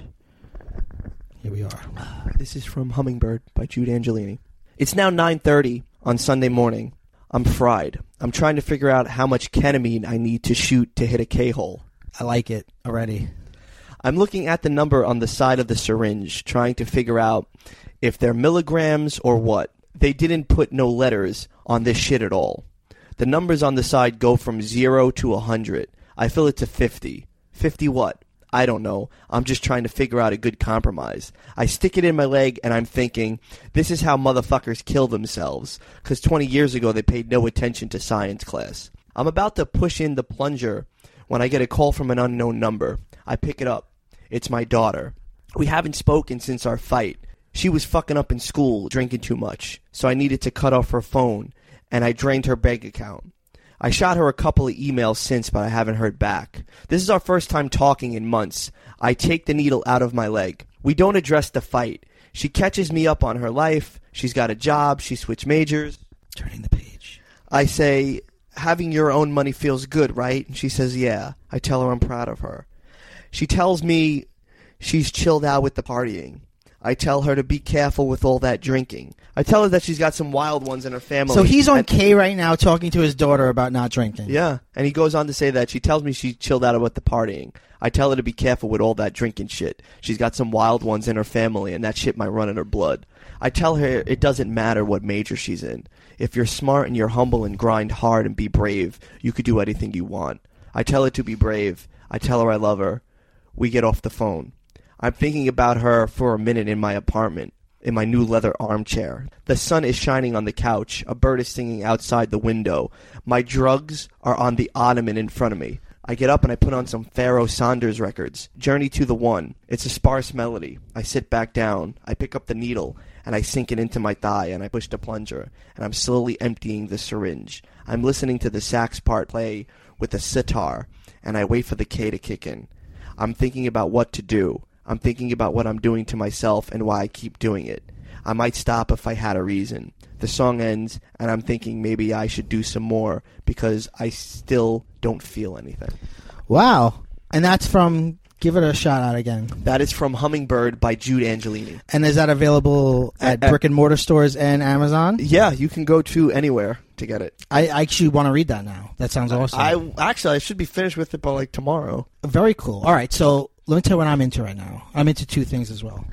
Here we are. This is from Hummingbird by Jude Angelini. It's now nine thirty on Sunday morning. I'm fried. I'm trying to figure out how much ketamine I need to shoot to hit a K-hole. I like it already. I'm looking at the number on the side of the syringe, trying to figure out if they're milligrams or what. They didn't put no letters on this shit at all. The numbers on the side go from zero to a hundred. I fill it to fifty. Fifty what? I don't know. I'm just trying to figure out a good compromise. I stick it in my leg and I'm thinking, this is how motherfuckers kill themselves. Because twenty years ago they paid no attention to science class. I'm about to push in the plunger when I get a call from an unknown number. I pick it up. It's my daughter. We haven't spoken since our fight. She was fucking up in school, drinking too much. So I needed to cut off her phone, and I drained her bank account. I shot her a couple of emails since, but I haven't heard back. This is our first time talking in months. I take the needle out of my leg. We don't address the fight. She catches me up on her life. She's got a job. She switched majors. Turning the page. I say, having your own money feels good, right? And she says, yeah. I tell her I'm proud of her. She tells me she's chilled out with the partying. I tell her to be careful with all that drinking. I tell her that she's got some wild ones in her family. So he's on and, K right now talking to his daughter about not drinking. Yeah, and he goes on to say that she tells me she's chilled out with the partying. I tell her to be careful with all that drinking shit. She's got some wild ones in her family, and that shit might run in her blood. I tell her it doesn't matter what major she's in. If you're smart and you're humble and grind hard and be brave, you could do anything you want. I tell her to be brave. I tell her I love her. We get off the phone. I'm thinking about her for a minute in my apartment, in my new leather armchair. The sun is shining on the couch. A bird is singing outside the window. My drugs are on the ottoman in front of me. I get up and I put on some Pharoah Sanders records. Journey to the One. It's a sparse melody. I sit back down. I pick up the needle and I sink it into my thigh and I push the plunger and I'm slowly emptying the syringe. I'm listening to the sax part play with the sitar and I wait for the K to kick in. I'm thinking about what to do. I'm thinking about what I'm doing to myself and why I keep doing it. I might stop if I had a reason. The song ends, and I'm thinking maybe I should do some more because I still don't feel anything. Wow. And that's from, give it a shout out again. That is from Hummingbird by Jude Angelini. And is that available at, at brick and mortar stores and Amazon? Yeah, you can go to anywhere to get it. I, I actually want to read that now. That sounds awesome. I Actually, I should be finished with it by like tomorrow. Very cool. All right, so let me tell you what I'm into right now. I'm into two things as well.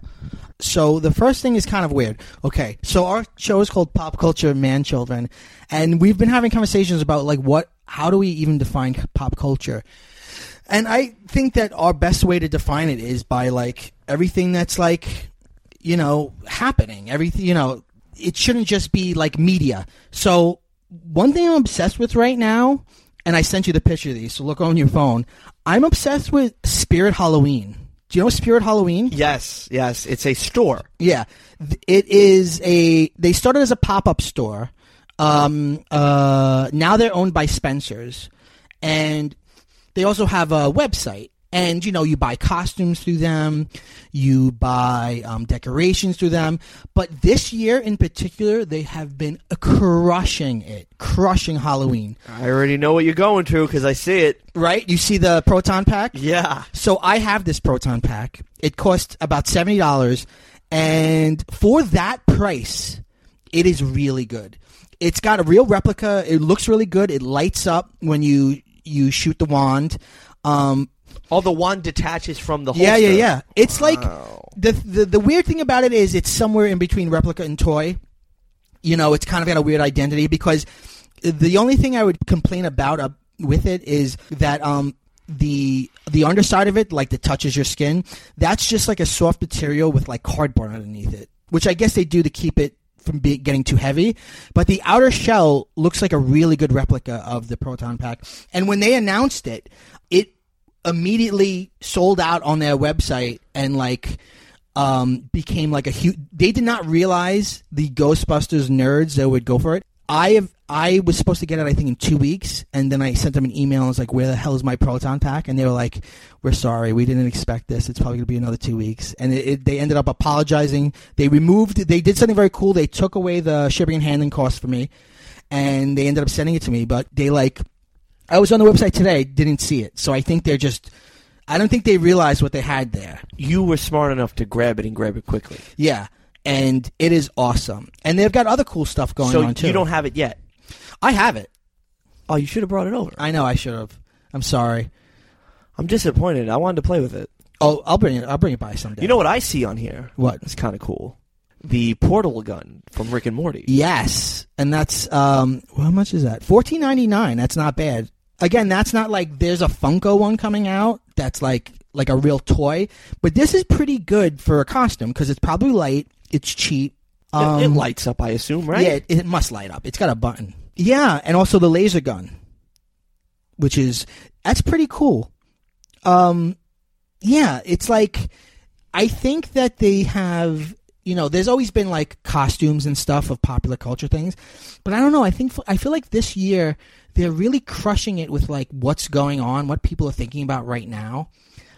So the first thing is kind of weird. Okay, so our show is called Pop Culture Man Children, and we've been having conversations about like what, how do we even define pop culture? And I think that our best way to define it is by like everything that's like, you know, happening. Everything, you know, it shouldn't just be like media. So one thing I'm obsessed with right now, and I sent you the picture of these, so look on your phone. I'm obsessed with Spirit Halloween. Do you know Spirit Halloween? Yes, yes. It's a store. Yeah. It is a, they started as a pop-up store. Um, uh, now they're owned by Spencer's. And they also have a website. And, you know, you buy costumes through them. You buy um, decorations through them. But this year in particular, they have been crushing it. Crushing Halloween. I already know what you're going to because I see it. Right? You see the Proton Pack? Yeah. So I have this Proton Pack. It costs about seventy dollars. And for that price, it is really good. It's got a real replica. It looks really good. It lights up when you, you shoot the wand. Um... Oh, the wand detaches from the holster. Yeah, yeah, yeah. It's wow. like the, the the weird thing about it is it's somewhere in between replica and toy. You know, it's kind of got a weird identity because The only thing I would complain about uh, with it is that um the the underside of it, like that touches your skin, that's just like a soft material with like cardboard underneath it, which I guess they do to keep it from be, getting too heavy. But the outer shell looks like a really good replica of the Proton Pack. And when they announced it, it immediately sold out on their website and like um became like a huge. They did not realize the Ghostbusters nerds that would go for it. I have. I was supposed to get it, I think, in two weeks, and then I sent them an email and was like, where the hell is my Proton Pack? And they were like, we're sorry, we didn't expect this. It's probably going to be another two weeks. And it, it, they ended up apologizing. They removed, they did something very cool. They took away the shipping and handling costs for me, and they ended up sending it to me. But they like, I was on the website today, didn't see it. So I think they're just, I don't think they realized what they had there. You were smart enough to grab it and grab it quickly. Yeah, and it is awesome. And they've got other cool stuff going so on, too. So you don't have it yet? I have it. Oh, you should have brought it over. I know I should have. I'm sorry. I'm disappointed. I wanted to play with it. Oh, I'll bring it. I'll bring it by someday. You know what I see on here? What? It's kind of cool. The portal gun from Rick and Morty. Yes, and that's um. Well, how much is that? fourteen ninety-nine. That's not bad. Again, that's not like there's a Funko one coming out. That's like like a real toy. But this is pretty good for a costume because it's probably light. It's cheap. Um, it, it lights up, I assume, right? Yeah, it, it must light up. It's got a button. Yeah, and also the laser gun, which is that's pretty cool. Um, yeah, it's like I think that they have, you know, there's always been like costumes and stuff of popular culture things, but I don't know. I think I feel like this year they're really crushing it with like what's going on, what people are thinking about right now,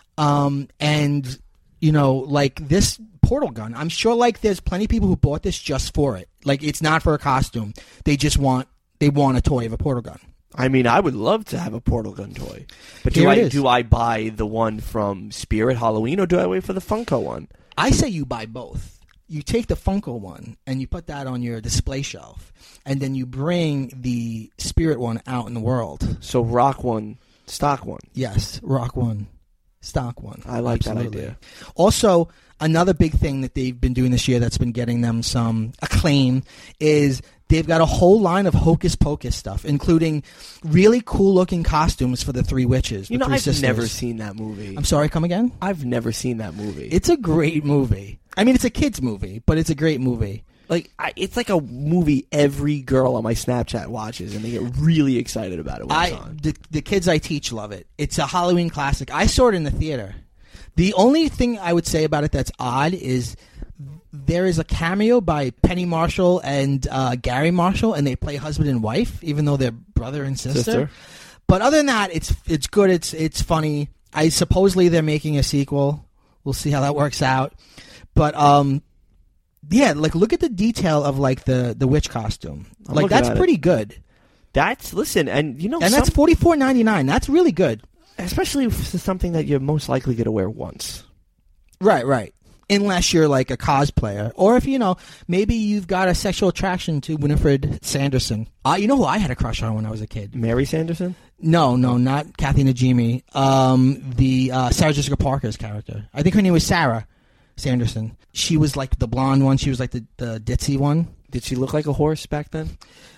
um, and you know, like this portal gun. I'm sure like there's plenty of people who bought this just for it. Like it's not for a costume. They just want. They want a toy of a portal gun. I mean, I would love to have a portal gun toy. But do Here I it is. do I buy the one from Spirit Halloween or do I wait for the Funko one? I say you buy both. You take the Funko one and you put that on your display shelf, and then you bring the Spirit one out in the world. So rock one, stock one. Yes, rock one, stock one. I like Absolutely. that idea. Also, another big thing that they've been doing this year that's been getting them some acclaim is they've got a whole line of Hocus Pocus stuff, including really cool-looking costumes for the three witches. You the know, three I've sisters. never seen that movie. I'm sorry, come again? I've never seen that movie. It's a great movie. I mean, it's a kid's movie, but it's a great movie. Like I, it's like a movie every girl on my Snapchat watches, and they get really excited about it when it's I on. the, the kids I teach love it. It's a Halloween classic. I saw it in the theater. The only thing I would say about it that's odd is there is a cameo by Penny Marshall and uh, Gary Marshall, and they play husband and wife, even though they're brother and sister. Sister. But other than that, it's it's good. It's it's funny. I supposedly they're making a sequel. We'll see how that works out. But um, yeah, like look at the detail of like the the witch costume. I'm like looking that's at it. pretty good. That's listen, and you know, And some, that's forty four ninety nine. That's really good. especially if it's something that you're most likely going to wear once. Right, right. Unless you're like a cosplayer, or if you know, maybe you've got a sexual attraction to Winifred Sanderson. Uh, you know who I had a crush on when I was a kid? Mary Sanderson? No, no, not Kathy Najimy. Um, the uh, Sarah Jessica Parker's character. I think her name was Sarah Sanderson. She was like the blonde one. She was like the, the ditzy one. Did she look like a horse back then?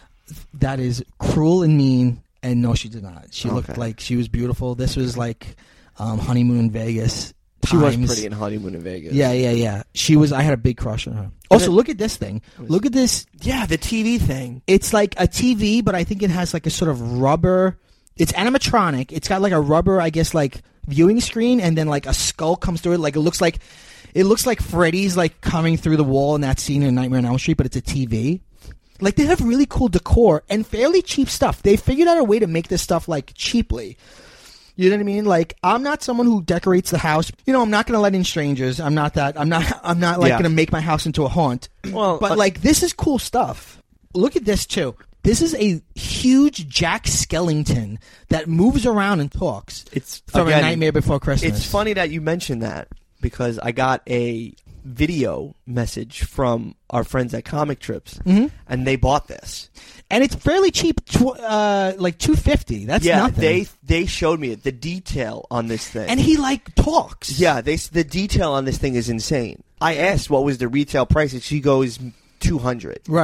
That is cruel and mean. And no, she did not. She Okay. looked like she was beautiful. This was like um, honeymoon in Vegas. She was times. pretty in Honeymoon in Vegas. Yeah, yeah, yeah. She was. I had a big crush on her. Also, look at this thing. Look at this. Yeah, the T V thing. It's like a T V, but I think it has like a sort of rubber. It's animatronic. It's got like a rubber, I guess, like viewing screen, and then like a skull comes through it. Like it looks like, it looks like Freddy's like coming through the wall in that scene in Nightmare on Elm Street, but it's a T V. Like they have really cool decor and fairly cheap stuff. They figured out a way to make this stuff like cheaply. You know what I mean? Like, I'm not someone who decorates the house. You know, I'm not going to let in strangers. I'm not that. I'm not. I'm not like Yeah. going to make my house into a haunt. Well, but uh, like, this is cool stuff. Look at this too. This is a huge Jack Skellington that moves around and talks. It's from again, A Nightmare Before Christmas. It's funny that you mentioned that because I got a video message from our friends at Comic Trips, Mhm. and they bought this. and it's fairly cheap. Tw- uh, like two fifty. That's yeah, nothing. they they showed me it. The detail on this thing, and he like talks. yeah, they the detail on this thing is insane. I asked what was the retail price, and she goes two hundred. Right.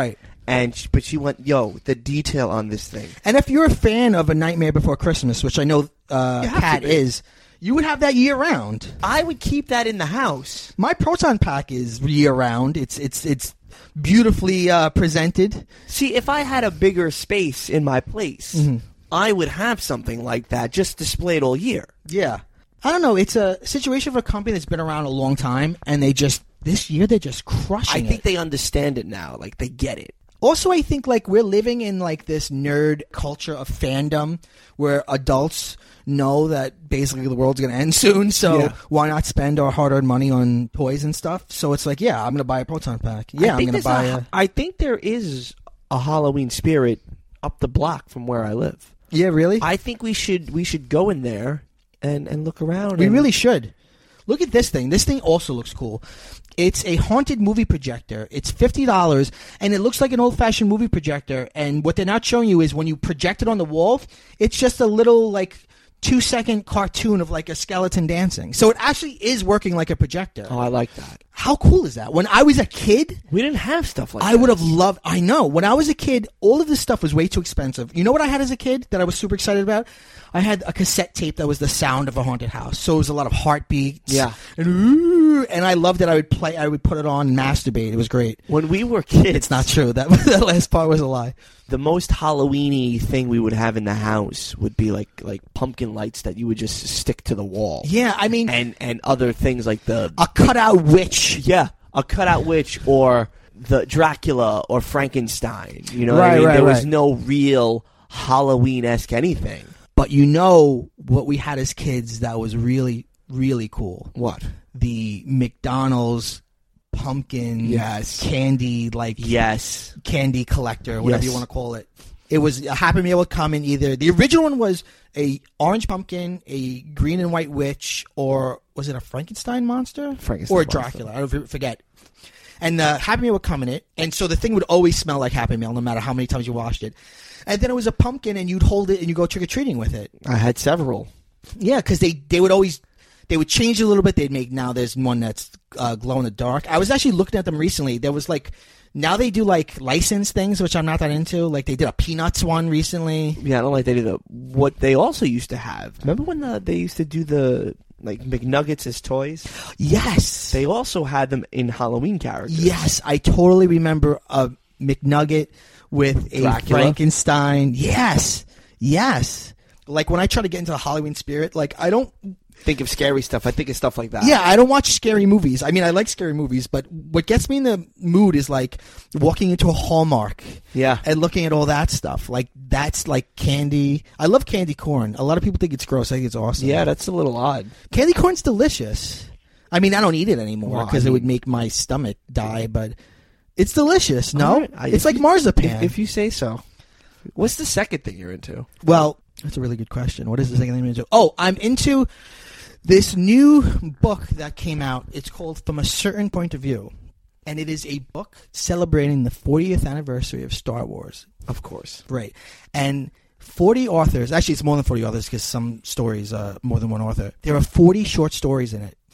And she, but she went, yo, the detail on this thing. And if you're a fan of A Nightmare Before Christmas, which I know uh, You have Kat to be. is, you would have that year round. I would keep that in the house. My proton pack is year round. It's it's it's beautifully uh, presented. See, if I had a bigger space in my place, Mm-hmm. I would have something like that, just displayed all year. Yeah. I don't know. It's a situation of a company that's been around a long time, and they just, this year, they're just crushing I think it. they understand it now. Like, they get it. Also, I think, like, we're living in, like, this nerd culture of fandom where adults know that basically the world's going to end soon, so Yeah. why not spend our hard-earned money on toys and stuff? So it's like, yeah, I'm going to buy a proton pack. Yeah, I I'm think going to there's buy a, a... I think there is a Halloween spirit up the block from where I live. Yeah, really? I think we should we should go in there and, and look around. We and, really should. Look at this thing. This thing also looks cool. It's a haunted movie projector. It's fifty dollars, and it looks like an old-fashioned movie projector. And what they're not showing you is when you project it on the wall, it's just a little, like, two-second cartoon of, like, a skeleton dancing. So it actually is working like a projector. Oh, I like that. How cool is that? When I was a kid, We didn't have stuff like that. I would have loved... I know. When I was a kid, all of this stuff was way too expensive. You know what I had as a kid that I was super excited about? I had a cassette tape that was the sound of a haunted house. So it was a lot of heartbeats. Yeah. And, ooh, and I loved it. I would play. I would put it on and masturbate. It was great. When we were kids, It's not true. That, that last part was a lie. the most Halloween-y thing we would have in the house would be like like pumpkin lights that you would just stick to the wall. Yeah, I mean, And and other things like the a cutout witch. yeah, a cutout witch or the Dracula or Frankenstein. You know what Right, I mean? right, there was right. no real Halloween-esque anything. But you know what we had as kids that was really, really cool? What? The McDonald's pumpkin Yes. candy, like Yes. candy collector, whatever Yes. you want to call it. It was a Happy Meal would come in either the original one was a orange pumpkin, a green and white witch, or was it a Frankenstein monster? Frankenstein or a monster. Dracula. I don't forget. And the Happy Meal would come in it, and so the thing would always smell like Happy Meal, no matter how many times you washed it. And then it was a pumpkin, and you'd hold it and you go trick or treating with it. I had several. Yeah, because they they would always they would change it a little bit. They'd make now there's one that's uh, glow in the dark. I was actually looking at them recently. There was like now they do like licensed things, which I'm not that into. Like they did a Peanuts one recently. Yeah, I don't like they do the what they also used to have. Remember when the, they used to do the like McNuggets as toys? Yes, They also had them in Halloween characters. yes, I totally remember a McNugget with a Dracula? Frankenstein. Yes, yes. Like when I try to get into the Halloween spirit, like I don't. Think of scary stuff. I think of stuff like that. Yeah, I don't watch scary movies. I mean, I like scary movies, but what gets me in the mood is like walking into a Hallmark Yeah. and looking at all that stuff. Like that's like candy. I love candy corn. A lot of people think it's gross. I think it's awesome. Yeah, that's a little odd. Candy corn's delicious. I mean, I don't eat it anymore Well, because I it would mean- make my stomach die, but it's delicious. No, All right. I- it's if like you- marzipan. If, if you say so. What's the second thing you're into? Well, that's a really good question. What is the second thing I'm into? Oh, I'm into this new book that came out. It's called From a Certain Point of View. And it is a book celebrating the fortieth anniversary of Star Wars. Of course. Right. And forty authors, actually it's more than forty authors because some stories are more than one author. There are forty short stories in it.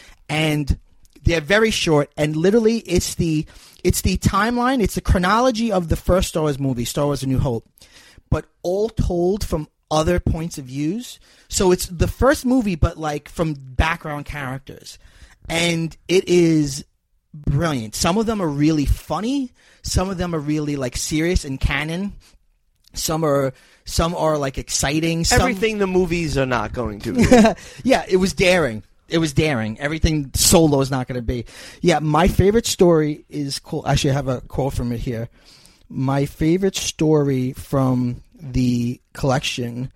And they're very short, and literally it's the it's the timeline, it's the chronology of the first Star Wars movie, Star Wars A New Hope, but all told from other points of views. So it's the first movie, but like from background characters. And it is brilliant. Some of them are really funny. Some of them are really like serious and canon. Some are some are like exciting. Some, Everything the movies are not going to be. yeah, it was daring. It was daring. Everything Solo is not going to be. Yeah, my favorite story is cool. Actually, I have a quote from it here. My favorite story from the collection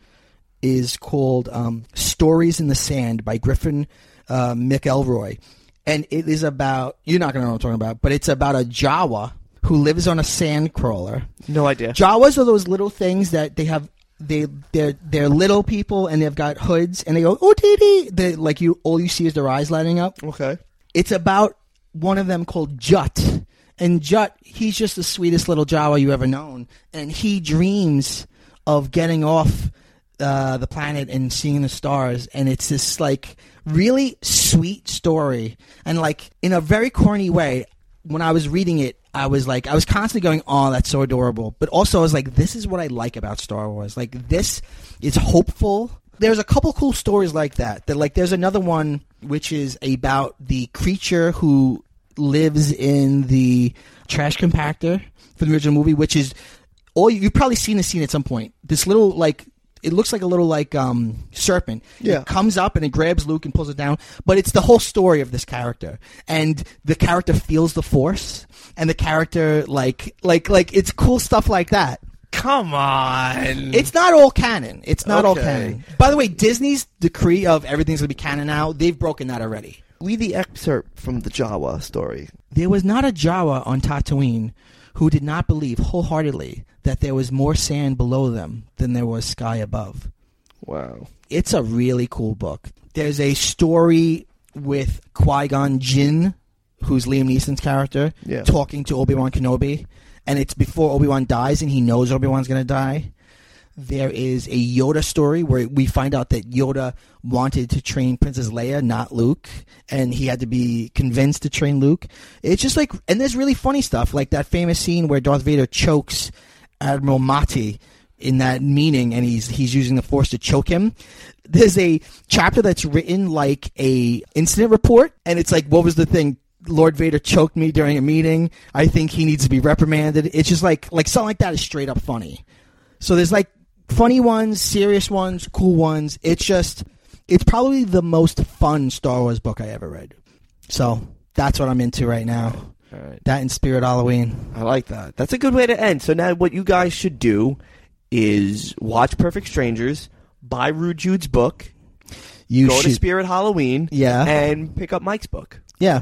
is called um, Stories in the Sand by Griffin uh, McElroy. And it is about, you're not going to know what I'm talking about, but it's about a Jawa who lives on a sand crawler. No idea. Jawas are those little things that they have. They they're they're little people and they've got hoods and they go oh dee dee. They like you. All you see is their eyes lighting up. Okay. It's about one of them called Jut, and Jut he's just the sweetest little Jawa you ever known, and he dreams of getting off uh, the planet and seeing the stars, and it's this like really sweet story, and like in a very corny way. When I was reading it, I was like, I was constantly going, oh, that's so adorable. But also I was like, this is what I like about Star Wars. Like, this is hopeful. There's a couple cool stories like that. That like, there's another one which is about the creature who lives in the trash compactor for the original movie, which is, all you've probably seen this scene at some point. This little, like, it looks like a little, like, um, serpent. Yeah. It comes up and it grabs Luke and pulls it down. But it's the whole story of this character. And the character feels the Force. And the character, like, like, like, it's cool stuff like that. Come on. It's not all canon. It's not all Okay. canon. By the way, Disney's decree of everything's going to be canon now, they've broken that already. Read the excerpt from the Jawa story. There was not a Jawa on Tatooine who did not believe wholeheartedly that there was more sand below them than there was sky above. Wow. It's a really cool book. There's a story with Qui-Gon Jinn, who's Liam Neeson's character, Yeah. talking to Obi-Wan Kenobi, and it's before Obi-Wan dies, and he knows Obi-Wan's going to die. There is a Yoda story where we find out that Yoda wanted to train Princess Leia, not Luke, and he had to be convinced to train Luke. It's just like, and there's really funny stuff, like that famous scene where Darth Vader chokes Admiral Mati in that meeting, and he's he's using the Force to choke him. There's a chapter that's written like a incident report, and it's like, what was the thing? Lord Vader choked me during a meeting. I think he needs to be reprimanded. It's just like like something like that is straight up funny. So there's like funny ones, serious ones, cool ones. It's just, it's probably the most fun Star Wars book I ever read. So that's what I'm into right now. All right. That and Spirit Halloween. I like that. That's a good way to end. So now what you guys should do is watch Perfect Strangers, buy Rude Jude's book, You go should, to Spirit Halloween, Yeah. and pick up Mike's book. yeah.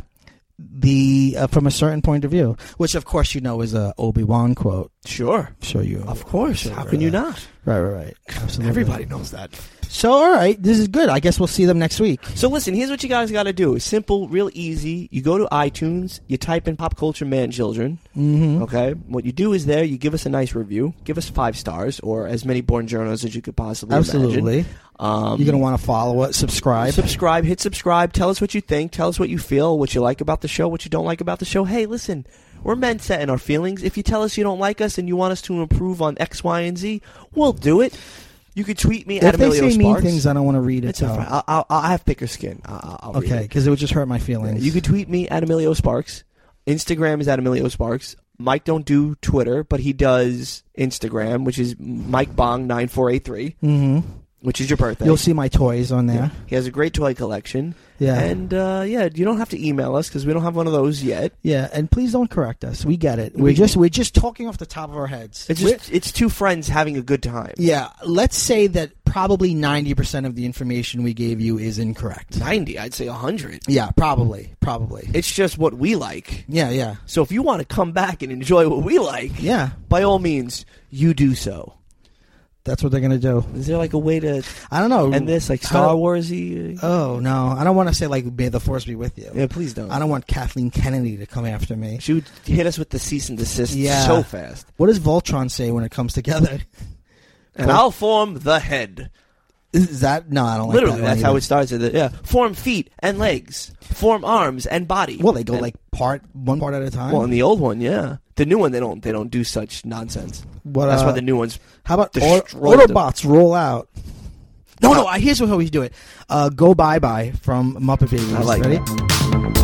The uh, from a certain point of view, which of course you know is a Obi-Wan quote. Sure. I'm sure you, Of course. Sure, How can you uh, not? Right, right, right. Absolutely. Everybody knows that. So all right, this is good. I guess we'll see them next week. So listen, here's what you guys got to do. It's simple, real easy. You go to iTunes, you type in Pop Culture Man Children. Mm-hmm. Okay? What you do is there, you give us a nice review. Give us five stars or as many born journalists as you could possibly imagine. Absolutely. Um, You're gonna want to follow it, subscribe. Subscribe, hit subscribe. Tell us what you think. Tell us what you feel, what you like about the show, what you don't like about the show. Hey, listen, we're men set in our feelings. If you tell us you don't like us and you want us to improve on X, Y, and Z, we'll do it. You could tweet me If at they Emilio say mean Sparks. things, I don't want to read it. It's so. all right. I'll, I'll, I'll have thicker skin. I'll, I'll read Okay, it. because it would just hurt my feelings. You could tweet me at Emilio Sparks. Instagram is at Emilio Sparks. Mike don't do Twitter, but he does Instagram, which is Mike Bong nine four eight three, Mm-hmm. which is your birthday. You'll see my toys on there. He has a great toy collection. Yeah. And, uh, yeah, you don't have to email us because we don't have one of those yet. Yeah, and please don't correct us. We get it. We're We- just we're just talking off the top of our heads. It's We're- just it's two friends having a good time. yeah. Let's say that probably ninety percent of the information we gave you is incorrect. ninety, I'd say one hundred. Yeah, probably, probably. It's just what we like. Yeah, yeah, So if you want to come back and enjoy what we like, yeah. by all means, you do so. That's what they're gonna do. Is there like a way to I don't know. end this, like How- Star Warsy? Oh no, I don't want to say like may the force be with you. Yeah, please don't. I don't want Kathleen Kennedy to come after me. She would hit us with the cease and desist Yeah. so fast. What does Voltron say when it comes together? And I'll form the head. Is that no? I don't like Literally, that that's one how either. it starts. At the, yeah, form feet and legs, form arms and body. Well, they go And- like part one part at a time. well, in the old one, yeah. The new one, they don't. They don't do such nonsense. What, That's uh, why the new ones. How about destroy Auto- them. Autobots roll out? No, no. Here's how we do it. Uh, go bye bye from Muppet Babies. I like Ready? that.